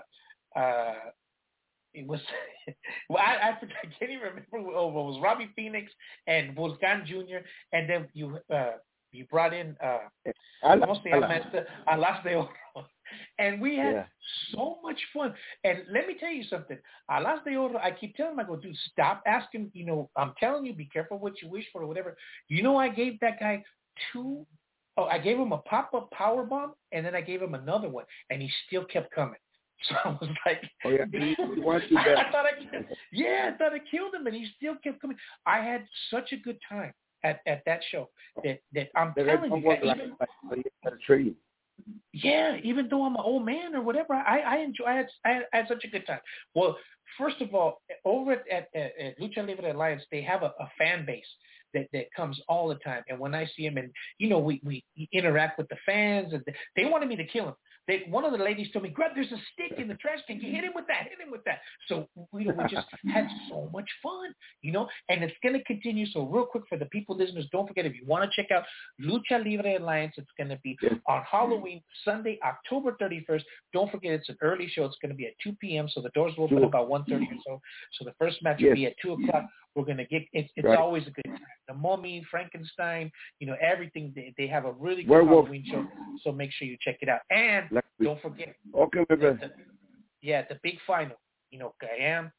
it was I can't even remember. It was Robbie Phoenix and Volcan Jr. And then you brought in Alas de Oro. And we had so much fun. And let me tell you something. Alas de Oro, I keep telling him, I go, dude, stop asking. I'm telling you, be careful what you wish for or whatever. I gave that guy I gave him a pop-up power bomb, and then I gave him another one, and he still kept coming. So I was like, I thought I killed him, and he still kept coming. I had such a good time at that show that I'm telling you. Even though I'm an old man or whatever, I had such a good time. Well, first of all, over at Lucha Libre Alliance, they have a fan base that comes all the time. And when I see them, and we interact with the fans, and they wanted me to kill him. One of the ladies told me, Greg, there's a stick in the trash can. You hit him with that. So we just had so much fun, and it's going to continue. So real quick for the people listeners, don't forget, if you want to check out Lucha Libre Alliance, it's going to be on Halloween, Sunday, October 31st. Don't forget, it's an early show. It's going to be at 2 p.m., so the doors will open about 1:30 or so. So the first match will be at 2 o'clock. We're going to get it's always a good time. The Mummy, Frankenstein, everything. They have a really good Halloween show, so make sure you check it out. And don't forget, the big final, Gayam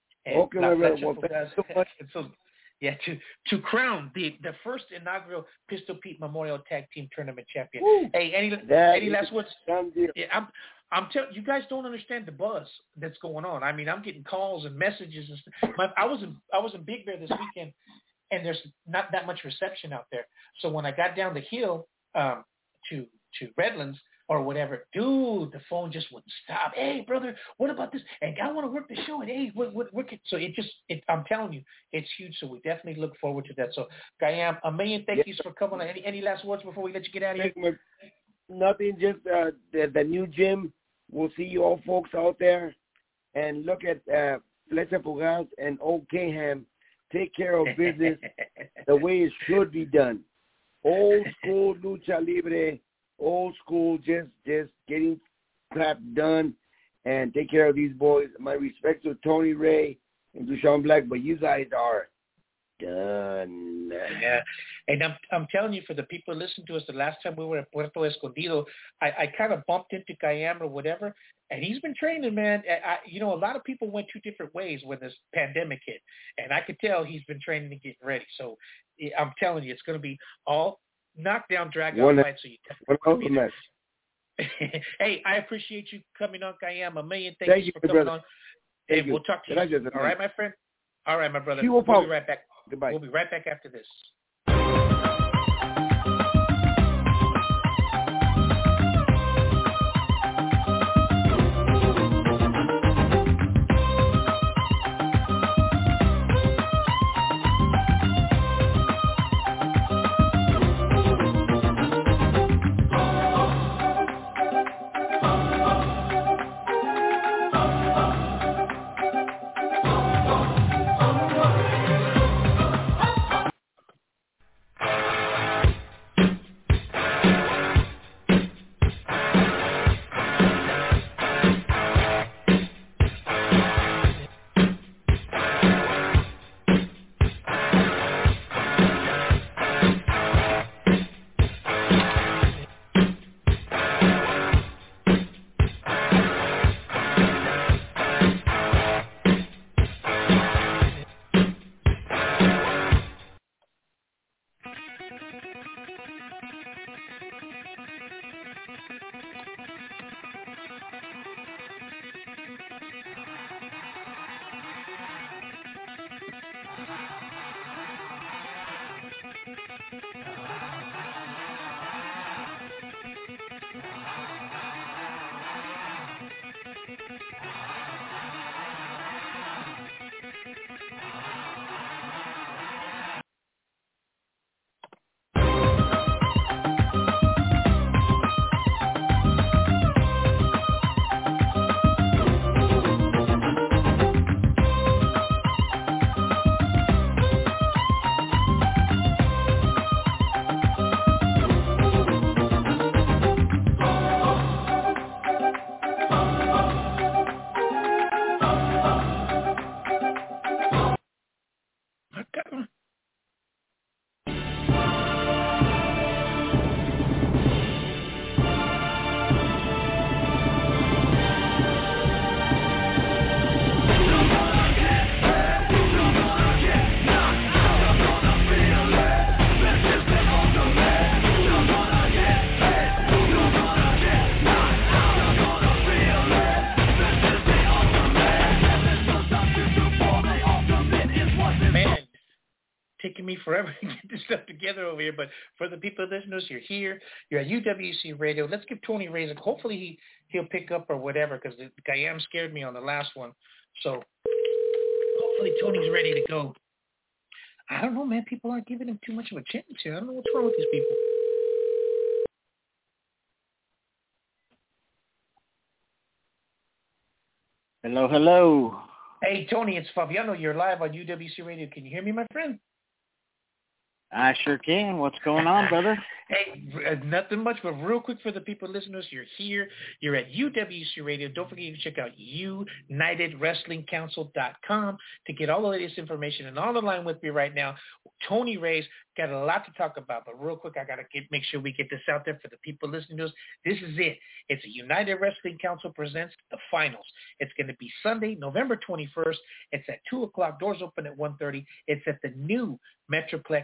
and to crown the first inaugural Pistol Pete Memorial Tag Team Tournament champion. Woo. Hey, any last words? Yeah, I'm telling you, guys don't understand the buzz that's going on. I mean, I'm getting calls and messages and stuff. I was in Big Bear this weekend, and there's not that much reception out there. So when I got down the hill to Redlands or whatever, dude, the phone just wouldn't stop. Hey, brother, what about this? And I want to work the show. And hey, what so I'm telling you, it's huge. So we definitely look forward to that. So Gayam, a million thank yous for coming on. Any last words before we let you get out of here? Nothing, just the new gym. We'll see you all folks out there, and look at Flecha Fugaz and Old Kingham. Take care of business the way it should be done. Old school lucha libre, old school, just getting crap done, and take care of these boys. My respect to Tony Ray and to Sean Black, but you guys are done. Yeah, and I'm telling you, for the people who listened to us the last time we were at Puerto Escondido, I kind of bumped into Gayam or whatever, and he's been training, man. A lot of people went two different ways when this pandemic hit, and I could tell he's been training and getting ready. So I'm telling you, it's going to be all knockdown, drag-out fights. Hey, I appreciate you coming on, Gayam. A million thanks for coming on. Hey, we'll talk to you. All right, my friend? All right, my brother. We'll be right back. Goodbye. We'll be right back after this. Taking me forever to get this stuff together over here, but for the people listeners, you're here, you're at UWC Radio. Let's give Tony Reyes, hopefully he'll pick up or whatever, because the guy scared me on the last one. So hopefully Tony's ready to go. I don't know, man. People aren't giving him too much of a chance here. I don't know what's wrong with these people. Hello, hello. Hey, Tony, it's Fabiano. You're live on UWC Radio. Can you hear me, my friend? I sure can. What's going on, brother? Hey, nothing much, but real quick for the people listeners, you're here. You're at UWC Radio. Don't forget you can check out UnitedWrestlingCouncil.com to get all the latest information. And on the line with me right now, Tony Reyes. Got a lot to talk about, but real quick, I got to make sure we get this out there for the people listening to us. This is it. It's a United Wrestling Council presents the finals. It's going to be Sunday, November 21st. It's at 2 o'clock. Doors open at 1:30. It's at the new Metroplex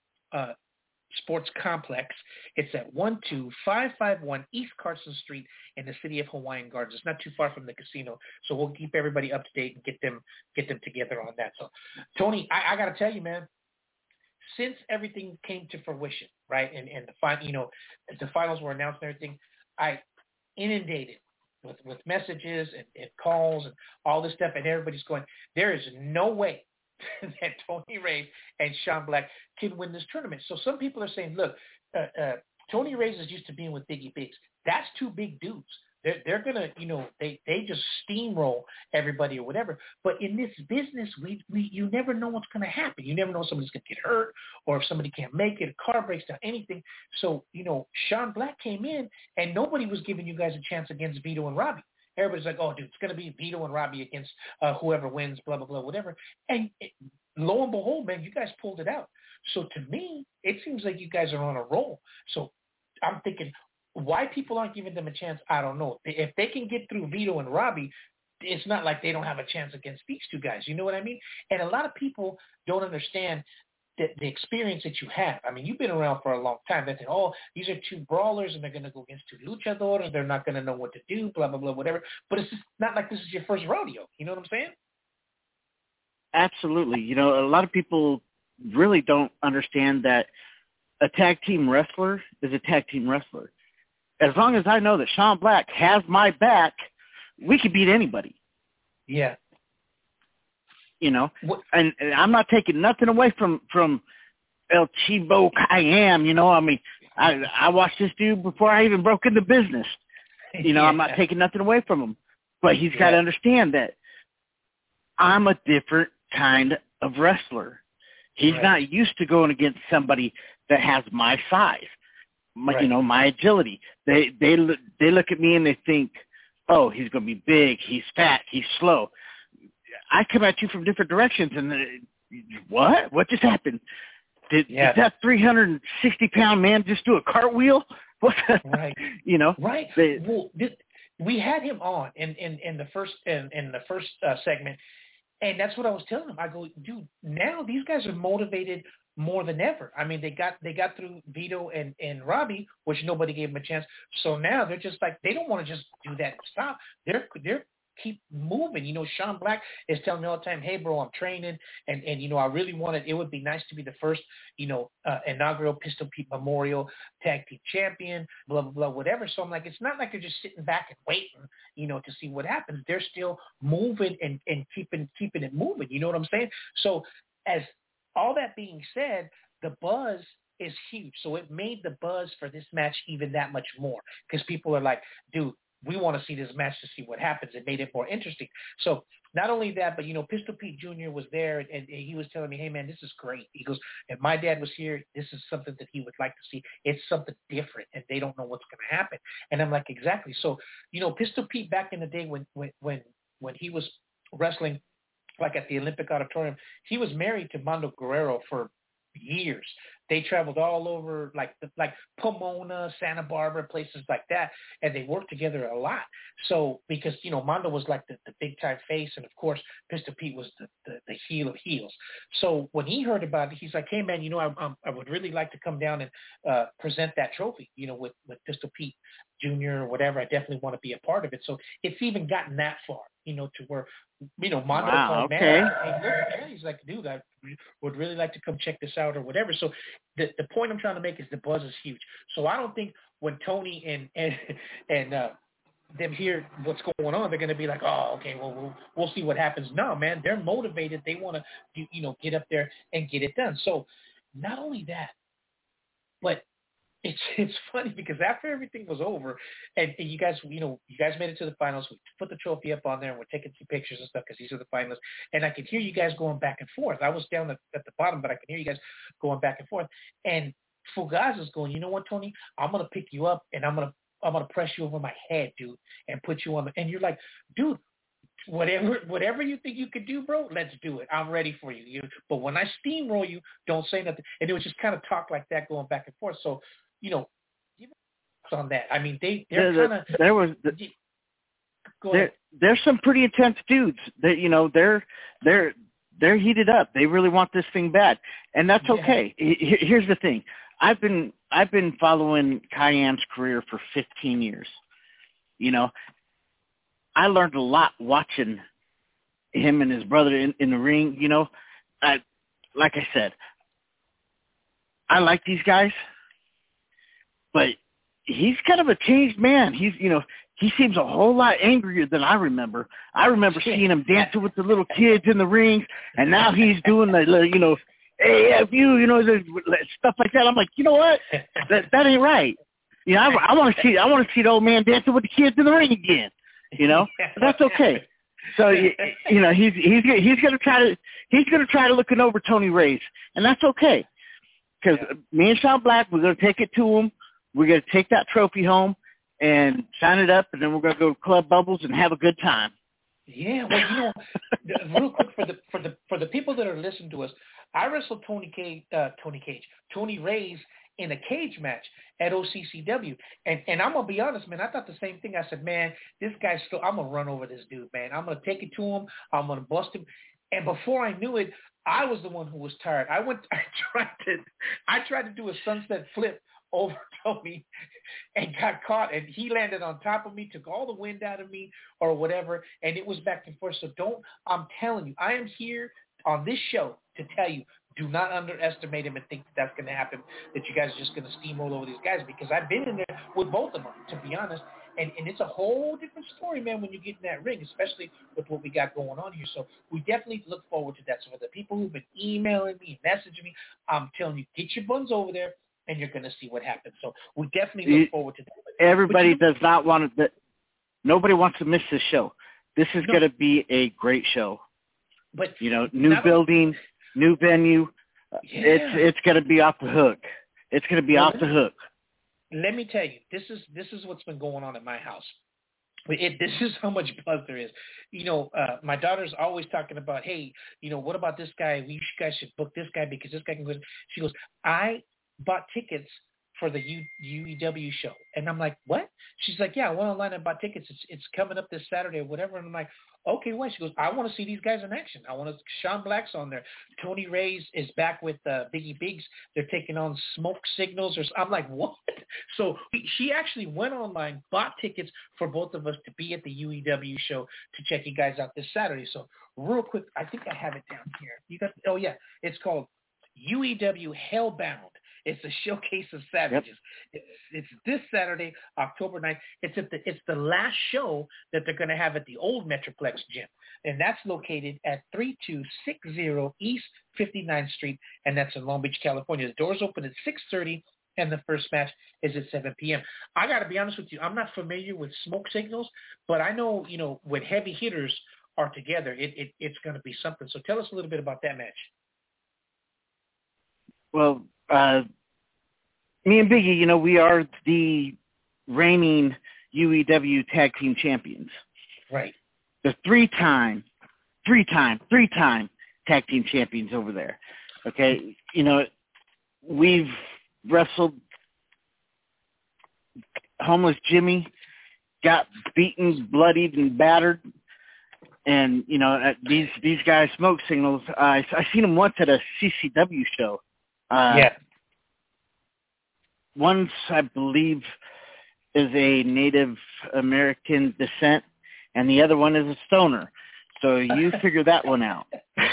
Sports Complex. It's at 12551 East Carson Street in the city of Hawaiian Gardens. It's not too far from the casino, so we'll keep everybody up to date and get them together on that. So, Tony, I got to tell you, man, since everything came to fruition, right, and the finals were announced and everything, I inundated with messages and calls and all this stuff, and everybody's going, there is no way that Tony Reyes and Sean Black can win this tournament. So some people are saying, look, Tony Reyes is used to being with Biggie Biggs. That's two big dudes. They're gonna, they just steamroll everybody or whatever. But in this business, you never know what's gonna happen. You never know if somebody's gonna get hurt or if somebody can't make it, a car breaks down, anything. So, Sean Black came in and nobody was giving you guys a chance against Vito and Robbie. Everybody's like, oh, dude, it's gonna be Vito and Robbie against whoever wins, blah blah blah, whatever. And lo and behold, man, you guys pulled it out. So to me, it seems like you guys are on a roll. So I'm thinking, why people aren't giving them a chance, I don't know. If they can get through Vito and Robbie, it's not like they don't have a chance against these two guys. You know what I mean? And a lot of people don't understand the experience that you have. I mean, you've been around for a long time. They think, oh, these are two brawlers and they're going to go against two luchadores. They're not going to know what to do, blah, blah, blah, whatever. But it's just not like this is your first rodeo. You know what I'm saying? Absolutely. A lot of people really don't understand that a tag team wrestler is a tag team wrestler. As long as I know that Sean Black has my back, we could beat anybody. Yeah. And I'm not taking nothing away from El Chivo Cayam. I mean, I watched this dude before I even broke into business. Yeah. I'm not taking nothing away from him. But he's got to understand that I'm a different kind of wrestler. He's not used to going against somebody that has my size. My agility. They look at me and they think, oh, he's going to be big, he's fat, he's slow. I come at you from different directions, and what just happened? Did that 360-pound man just do a cartwheel? What? Right. Right. We had him on in the first segment, and that's what I was telling him. I go, dude, now these guys are motivated more than ever. I mean, they got through Vito and Robbie, which nobody gave them a chance. So now they're just like, they don't want to just do that and stop. They're keep moving. Sean Black is telling me all the time, hey, bro, I'm training, and I really wanted, it would be nice to be the first, inaugural Pistol Pete Memorial Tag Team Champion, blah, blah, blah, whatever. So I'm like, it's not like they're just sitting back and waiting, to see what happens. They're still moving and keeping it moving. You know what I'm saying? So as all that being said, the buzz is huge. So it made the buzz for this match even that much more, because people are like, dude, we want to see this match to see what happens. It made it more interesting. So not only that, but, Pistol Pete Jr. was there, and he was telling me, hey, man, this is great. He goes, if my dad was here, this is something that he would like to see. It's something different, and they don't know what's going to happen. And I'm like, exactly. So, Pistol Pete back in the day when he was wrestling, like at the Olympic Auditorium, he was married to Mando Guerrero for years. They traveled all over, like Pomona, Santa Barbara, places like that, and they worked together a lot. So because Mando was like the big time face, and of course Pistol Pete was the heel of heels. So when he heard about it, he's like, hey man, I would really like to come down and present that trophy, with Pistol Pete Jr. or whatever. I definitely want to be a part of it. So it's even gotten that far, to where Mondo called man. He's like, dude, I would really like to come check this out or whatever. So the point I'm trying to make is the buzz is huge. So I don't think when Tony and them hear what's going on, they're going to be like, oh, okay, well, we'll see what happens. No, man, they're motivated. They want to, get up there and get it done. So not only that, but it's funny because after everything was over, and you guys, you guys made it to the finals. We put the trophy up on there, and we're taking some pictures and stuff because these are the finalists. And I could hear you guys going back and forth. I was down at the bottom, but I could hear you guys going back and forth. And Fugaz is going, you know what, Tony? I'm gonna pick you up, and I'm gonna press you over my head, dude, and put you on the. And you're like, dude, whatever you think you could do, bro, let's do it. I'm ready for you. But when I steamroll you, don't say nothing. And it was just kind of talk like that, going back and forth. So, on that. I mean, they're kind of. There was. There's some pretty intense dudes that they're heated up. They really want this thing bad, and that's okay. Yeah. Here's the thing. I've been following Cayenne's career for 15 years. I learned a lot watching him and his brother in the ring. Like I said, I like these guys, but he's kind of a changed man. He seems a whole lot angrier than I remember. I remember seeing him dancing with the little kids in the rings, and now he's doing the, hey, F you, stuff like that. I'm like, you know what? That ain't right. I want to see the old man dancing with the kids in the ring again. But that's okay. So he's gonna try to looking over Tony Reyes, and that's okay. Because me and Sean Black, we're gonna take it to him. We're gonna take that trophy home and sign it up, and then we're gonna go to Club Bubbles and have a good time. Yeah, well, real quick for the people that are listening to us, I wrestled Tony Reyes in a cage match at OCCW, and I'm gonna be honest, man. I thought the same thing. I said, man, this guy's still. I'm gonna run over this dude, man. I'm gonna take it to him. I'm gonna bust him. And before I knew it, I was the one who was tired. I tried to do a sunset flip over Tony and got caught, and he landed on top of me, took all the wind out of me or whatever, and it was back and forth. So I'm telling you, I am here on this show to tell you, do not underestimate him and think that's going to happen, that you guys are just going to steamroll over these guys, because I've been in there with both of them, to be honest, and it's a whole different story, man, when you get in that ring, especially with what we got going on here. So we definitely look forward to that. So for the people who've been emailing me, messaging me, I'm telling you, get your buns over there, and you're going to see what happens. So we definitely look forward to that. Everybody does not want to nobody wants to miss this show. This is going to be a great show. But new building, new venue. Yeah. It's going to be off the hook. It's going to be off the hook. Let me tell you, this is what's been going on at my house. This is how much buzz there is. My daughter's always talking about, hey, what about this guy? You guys should book this guy because this guy can go. She goes, I bought tickets for the UEW show. And I'm like, what? She's like, yeah, I went online and bought tickets. It's coming up this Saturday or whatever. And I'm like, okay, when? She goes, I want to see these guys in action. Sean Black's on there. Tony Reyes is back with Biggie Biggs. They're taking on Smoke Signals. I'm like, what? So she actually went online, bought tickets for both of us to be at the UEW show to check you guys out this Saturday. So real quick, I think I have it down here. You got? Oh yeah, it's called UEW Hellbound. It's a showcase of savages. Yep. It's this Saturday, October 9th. It's the last show that they're going to have at the old Metroplex gym, and that's located at 3260 East 59th Street, and that's in Long Beach, California. The doors open at 6:30, and the first match is at 7 p.m. I got to be honest with you, I'm not familiar with Smoke Signals, but I know, when heavy hitters are together, it's going to be something. So tell us a little bit about that match. Well, me and Biggie, we are the reigning UEW Tag Team Champions. Right. The three-time Tag Team Champions over there. Okay? We've wrestled Homeless Jimmy, got beaten, bloodied, and battered. And, these guys, Smoke Signals, I seen them once at a CCW show. Once, I believe, is a Native American descent, and the other one is a stoner. So you figure that one out.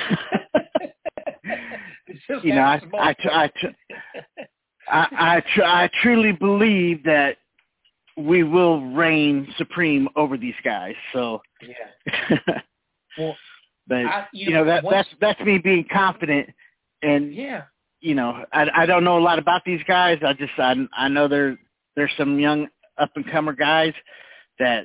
I truly believe that we will reign supreme over these guys. So, well, but that's me being confident, and I don't know a lot about these guys. I know there's some young up and comer guys that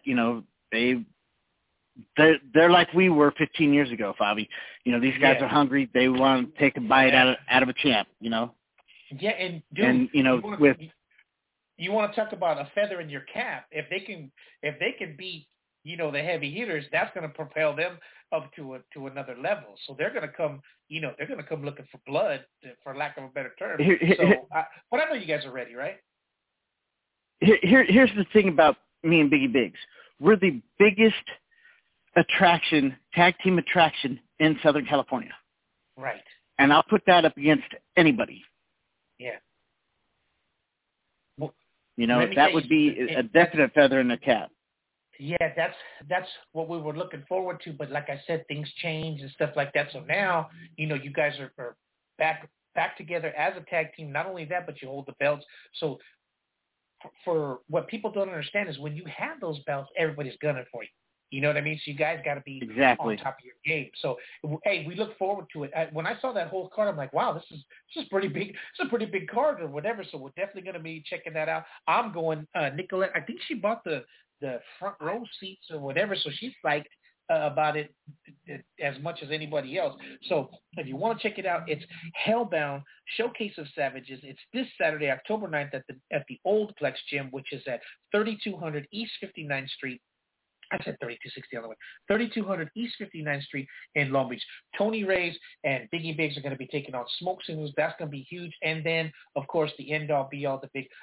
they're like we were 15 years ago, Fabi. These guys are hungry. They want to take a bite out of a champ. Yeah, and dude, and you want to talk about a feather in your cap. If they can beat the heavy hitters, that's going to propel them up to another level. So they're going to come, looking for blood, for lack of a better term. But I know you guys are ready, right? Here's the thing about me and Biggie Biggs. We're the biggest tag team attraction in Southern California. Right. And I'll put that up against anybody. Yeah. Well, that would be a definite feather in the cap. Yeah, that's what we were looking forward to. But like I said, things change and stuff like that. So now, you guys are back together as a tag team. Not only that, but you hold the belts. So for what people don't understand is when you have those belts, everybody's gunning for you. You know what I mean? So you guys got to be on top of your game. So, hey, we look forward to it. When I saw that whole card, I'm like, wow, this is pretty big. It's a pretty big card or whatever. So we're definitely going to be checking that out. I'm going, Nicolette, I think she bought the front row seats or whatever. So she's psyched about it as much as anybody else. So if you want to check it out, it's Hellbound Showcase of Savages. It's this Saturday, October 9th at the Old Plex Gym, which is at 3200 East 59th Street. I said 3260 on the way. 3200 East 59th Street in Long Beach. Tony Reyes and Biggie Biggs are going to be taking on Smoke Signals. That's going to be huge. And then, of course, the end-all, be-all, the big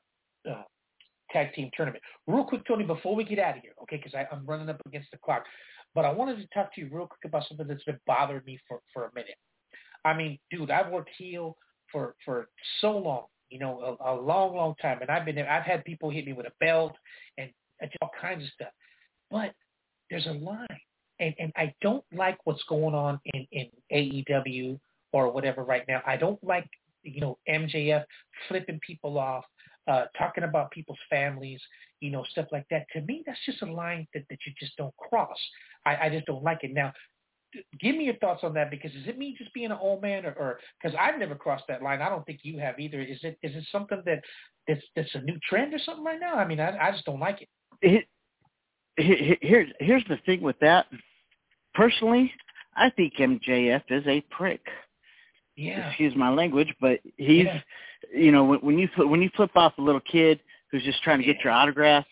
tag team tournament. Real quick, Tony, before we get out of here, okay, because I'm running up against the clock, but I wanted to talk to you real quick about something that's been bothering me for a minute. I mean, dude, I've worked heel for so long, a long, long time, and I've had people hit me with a belt and all kinds of stuff. But there's a line, and I don't like what's going on in AEW or whatever right now. I don't like, MJF flipping people off, talking about people's families, stuff like that. To me, that's just a line that you just don't cross. I just don't like it. Now, give me your thoughts on that, because is it me just being an old man, or because I've never crossed that line? I don't think you have either. Is it something that's a new trend or something right now? I mean, I just don't like it. Here's the thing with that. Personally, I think MJF is a prick. Yeah. Excuse my language, but he's, when you flip off a little kid who's just trying to get your autograph,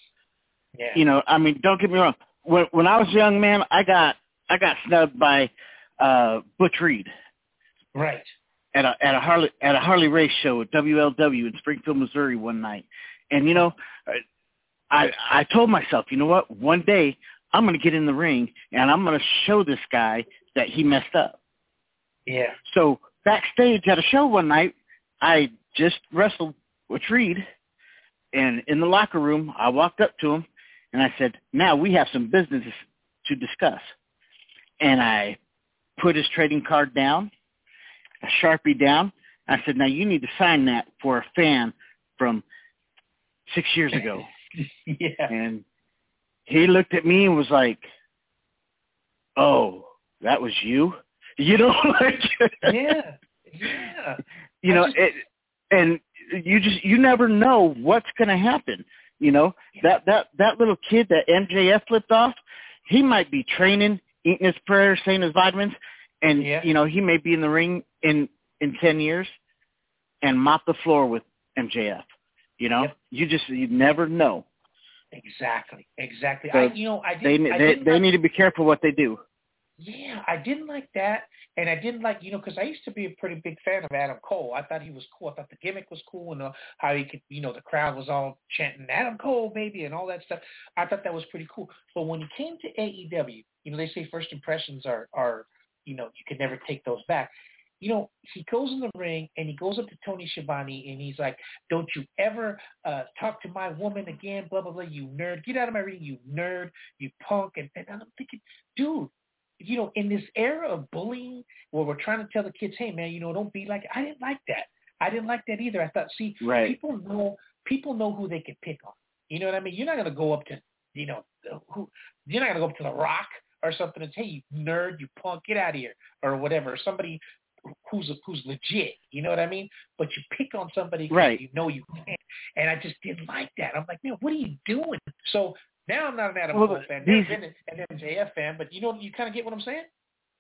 I mean, don't get me wrong. When I was a young man, I got snubbed by Butch Reed. Right. at a Harley race show at WLW in Springfield, Missouri one night. And, you know, I told myself, you know what, one day I'm going to get in the ring and I'm going to show this guy that he messed up. Yeah. So backstage at a show one night, I just wrestled with Reed, and in the locker room, I walked up to him and I said, now we have some business to discuss. And I put his trading card down, a Sharpie down. I said, now you need to sign that for a fan from 6 years ago. Yeah. And he looked at me and was like, oh, that was you? You know, like, yeah. You know, and you never know what's going to happen. You know, that little kid that MJF flipped off, he might be training, eating his prayers, saying his vitamins, and, you know, he may be in the ring in 10 years and mop the floor with MJF. You know, you never know. Exactly. So they need to be careful what they do. Yeah, I didn't like that, and I didn't like, you know, because I used to be a pretty big fan of Adam Cole. I thought he was cool. I thought the gimmick was cool, and how he could, you know, the crowd was all chanting Adam Cole, baby, and all that stuff. I thought that was pretty cool. But when he came to AEW, you know, they say first impressions are, you know, you can never take those back. You know, he goes in the ring and he goes up to Tony Schiavone and he's like, don't you ever talk to my woman again, blah, blah, blah, you nerd. Get out of my ring, you nerd, you punk. And I'm thinking, dude, you know, in this era of bullying where we're trying to tell the kids, hey, man, you know, don't be like – I didn't like that. I didn't like that either. I thought, see, people know who they can pick on. You know what I mean? You're not going to go up to, you know, you're not going to go up to The Rock or something and say, hey, you nerd, you punk, get out of here or whatever. Somebody – who's legit, you know what I mean? But you pick on somebody because you know you can't. And I just didn't like that. I'm like, man, what are you doing? So now I'm not an Adam Cole fan. Never been an MJF fan, but you know, you kind of get what I'm saying?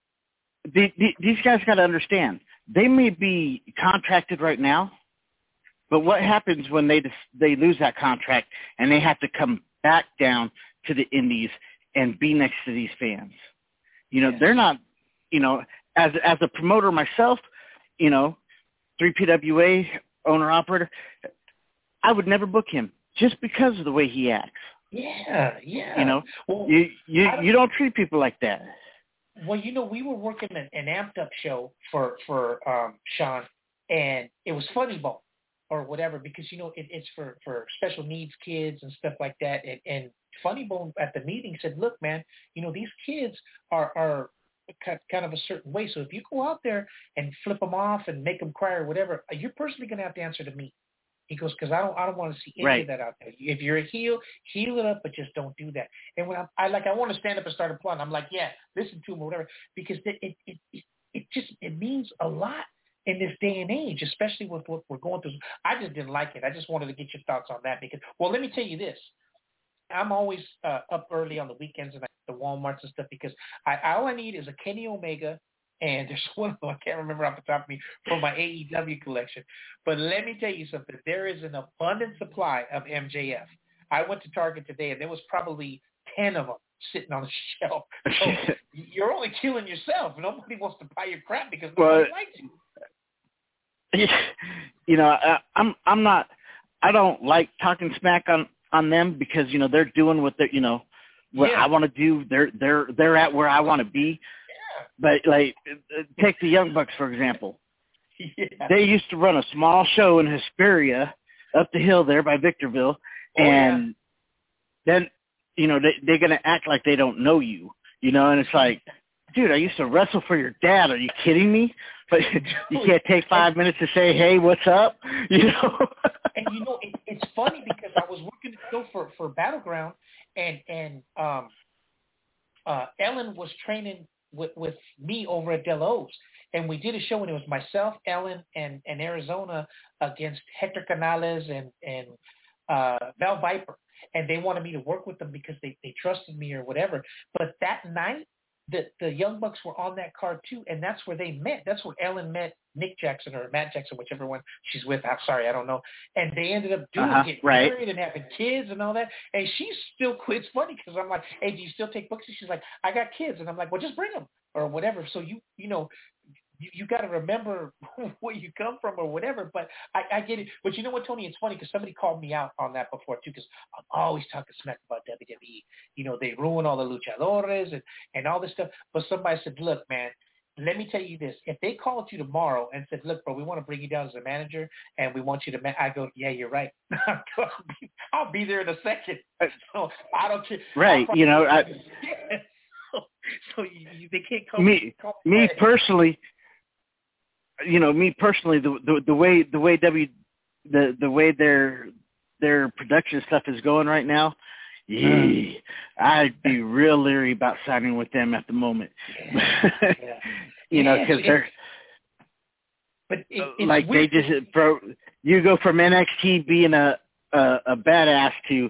These guys got to understand. They may be contracted right now, but what happens when they lose that contract and they have to come back down to the indies and be next to these fans? You know, they're not, you know, as a promoter myself, you know, 3PWA owner-operator, I would never book him just because of the way he acts. Yeah. You know, well, you don't treat people like that. Well, you know, we were working an Amped Up show for Sean, and it was Funny Bone or whatever because, you know, it's for special needs kids and stuff like that. And Funny Bone at the meeting said, look, man, you know, these kids are kind of a certain way. So if you go out there and flip them off and make them cry or whatever, you're personally going to have to answer to me. He goes, because I don't want to see any of that out there. If you're a heel it up, but just don't do that. And when I want to stand up and start applauding, I'm like, yeah, listen to him or whatever, because it means a lot in this day and age, especially with what we're going through. I just didn't like it. I just wanted to get your thoughts on that because, well, let me tell you this. I'm always up early on the weekends and the Walmarts and stuff because all I need is a Kenny Omega, and there's one of them I can't remember off the top of me from my AEW collection. But let me tell you something. There is an abundant supply of MJF. I went to Target today, and there was probably 10 of them sitting on the shelf. So you're only killing yourself. Nobody wants to buy your crap because nobody likes you. You know, I'm not – I don't like talking smack on them because, you know, they're doing what they're, you know, what I want to do. They're at where I want to be. Yeah. But like, take the Young Bucks, for example. Yeah. They used to run a small show in Hesperia up the hill there by Victorville. And then, you know, they're going to act like they don't know you, you know, and it's like, dude, I used to wrestle for your dad. Are you kidding me? But you can't take 5 minutes to say, hey, what's up? You know? And, you know, it's funny because I was working the show for Battleground, and Ellen was training with me over at Del O's. And we did a show, and it was myself, Ellen, and Arizona against Hector Canales and Val Viper. And they wanted me to work with them because they trusted me or whatever. But that night, the Young Bucks were on that card too, and that's where they met. That's where Ellen met Nick Jackson or Matt Jackson, whichever one she's with. I'm sorry, I don't know. And they ended up getting married and having kids and all that. And she's still – it's funny because I'm like, hey, do you still take books? And she's like, I got kids. And I'm like, well, just bring them or whatever. So, you know, you got to remember where you come from or whatever. But I get it. But you know what, Tony? It's funny because somebody called me out on that before too, because I'm always talking smack about WWE. You know, they ruin all the luchadores and all this stuff. But somebody said, look, man, let me tell you this. If they called you tomorrow and said, look, bro, we want to bring you down as a manager and we want you to I go, yeah, you're right. I'll be there in a second. So I don't care. Right. You know, so they can't call me personally. You know, me personally, the way their production stuff is going right now, I'd be real leery about signing with them at the moment. Yeah. You know, because they're. But like weird. They just you go from NXT being a badass to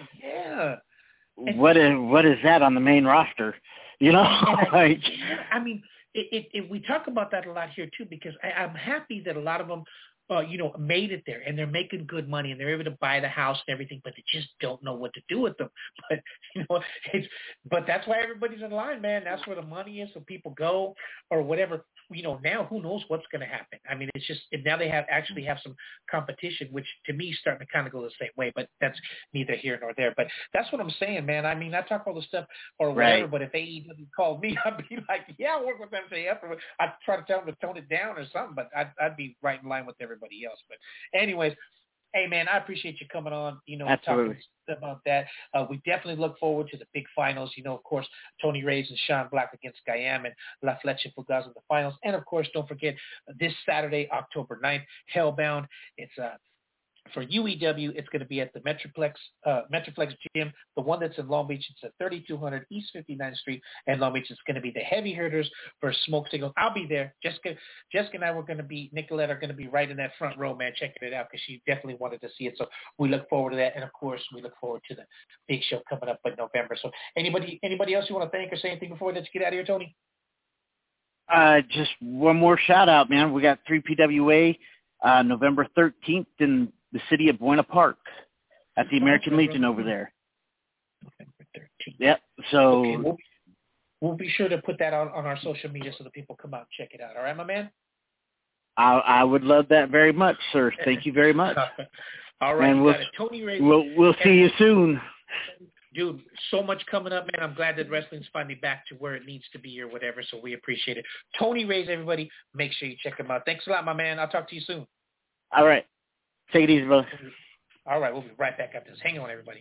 what is that on the main roster? You know, I mean, we talk about that a lot here too, because I'm happy that a lot of them, made it there and they're making good money and they're able to buy the house and everything, but they just don't know what to do with them. But but that's why everybody's in line, man. That's where the money is, so people go or whatever. You know, now who knows what's going to happen? I mean, it's just now they actually have some competition, which to me is starting to kind of go the same way. But that's neither here nor there. But that's what I'm saying, man. I mean, I talk all the stuff or whatever, right. But if AEW called me, I'd be like, yeah, I'll work with them today afterwards. I'd try to tell them to tone it down or something, but I'd be right in line with everybody else. But anyways, hey, man, I appreciate you coming on, Absolutely. talking about that. We definitely look forward to the big finals. Of course, Tony Reyes and Sean Black against Gayam and La Flecha Fugaz in the finals. And, of course, don't forget this Saturday, October 9th, Hellbound. It's for UEW, it's going to be at the Metroplex Gym, the one that's in Long Beach. It's at 3200 East 59th Street in Long Beach. It's going to be the Heavy Hitters versus Smoke Signals. I'll be there. Jessica and I were going to be, Nicolette are going to be right in that front row, man, checking it out because she definitely wanted to see it. So we look forward to that. And, of course, we look forward to the big show coming up in November. So anybody else you want to thank or say anything before we let you get out of here, Tony? Just one more shout out, man. We got 3PWA November 13th in the city of Buena Park at the American Legion over there. November 13th. Yep. So okay, we'll be sure to put that on our social media so that people come out and check it out. All right, my man? I would love that very much, sir. Thank you very much. All right, and you got it. Tony Reyes. We'll see you soon. Dude, so much coming up, man. I'm glad that wrestling's finally back to where it needs to be or whatever, so we appreciate it. Tony Reyes, everybody, make sure you check him out. Thanks a lot, my man. I'll talk to you soon. All right. Take it easy, brother. All right, we'll be right back after this. Hang on, everybody.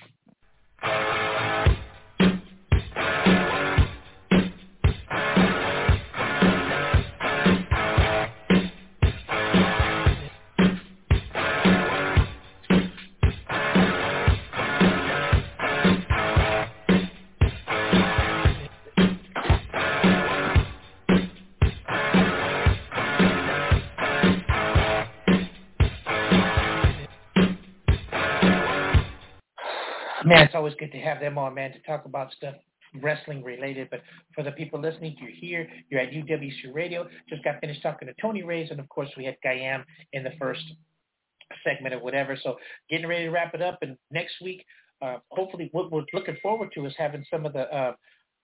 Man, it's always good to have them on, man, to talk about stuff wrestling related. But for the people listening, you're here. You're at UWC Radio. Just got finished talking to Tony Reyes, and, of course, we had Gayam in the first segment or whatever. So getting ready to wrap it up. And next week, hopefully what we're looking forward to is having some of the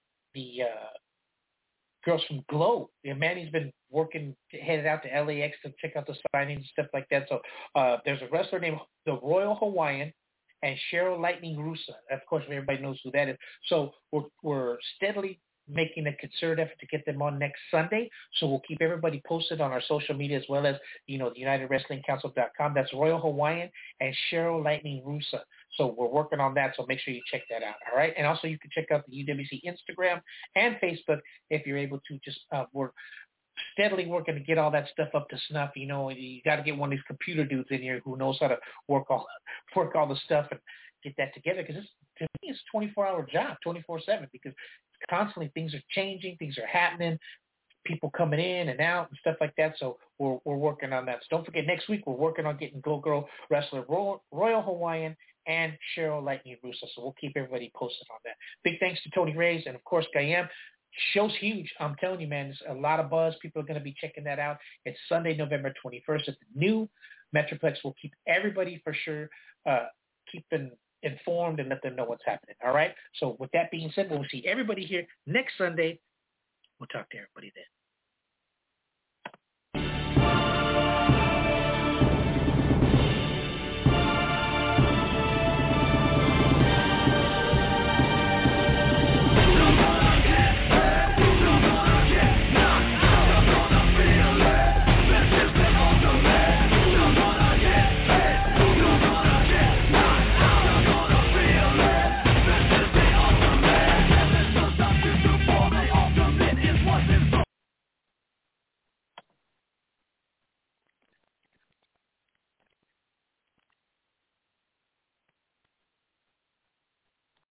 girls from Glow. Manny's been headed out to LAX to check out the signings and stuff like that. So there's a wrestler named the Royal Hawaiian and Cheryl Lightning Rusa. Of course, everybody knows who that is. So we're steadily making a concerted effort to get them on next Sunday. So we'll keep everybody posted on our social media as well as, the UnitedWrestlingCouncil.com. That's Royal Hawaiian and Cheryl Lightning Rusa. So we're working on that. So make sure you check that out. All right. And also you can check out the UWC Instagram and Facebook if you're able to. Just we're steadily working to get all that stuff up to snuff. You got to get one of these computer dudes in here who knows how to work all the stuff and get that together. Because to me, it's a 24-hour job, 24/7. Because constantly things are changing, things are happening, people coming in and out and stuff like that. So we're working on that. So don't forget, next week we're working on getting Go Girl wrestler Royal Hawaiian and Cheryl Lightning Russo. So we'll keep everybody posted on that. Big thanks to Tony Reyes and, of course, Gayam. Show's huge. I'm telling you, man, there's a lot of buzz. People are going to be checking that out. It's Sunday, November 21st at the new Metroplex. We'll keep everybody for sure keeping informed and let them know what's happening. All right? So with that being said, we'll see everybody here next Sunday. We'll talk to everybody then.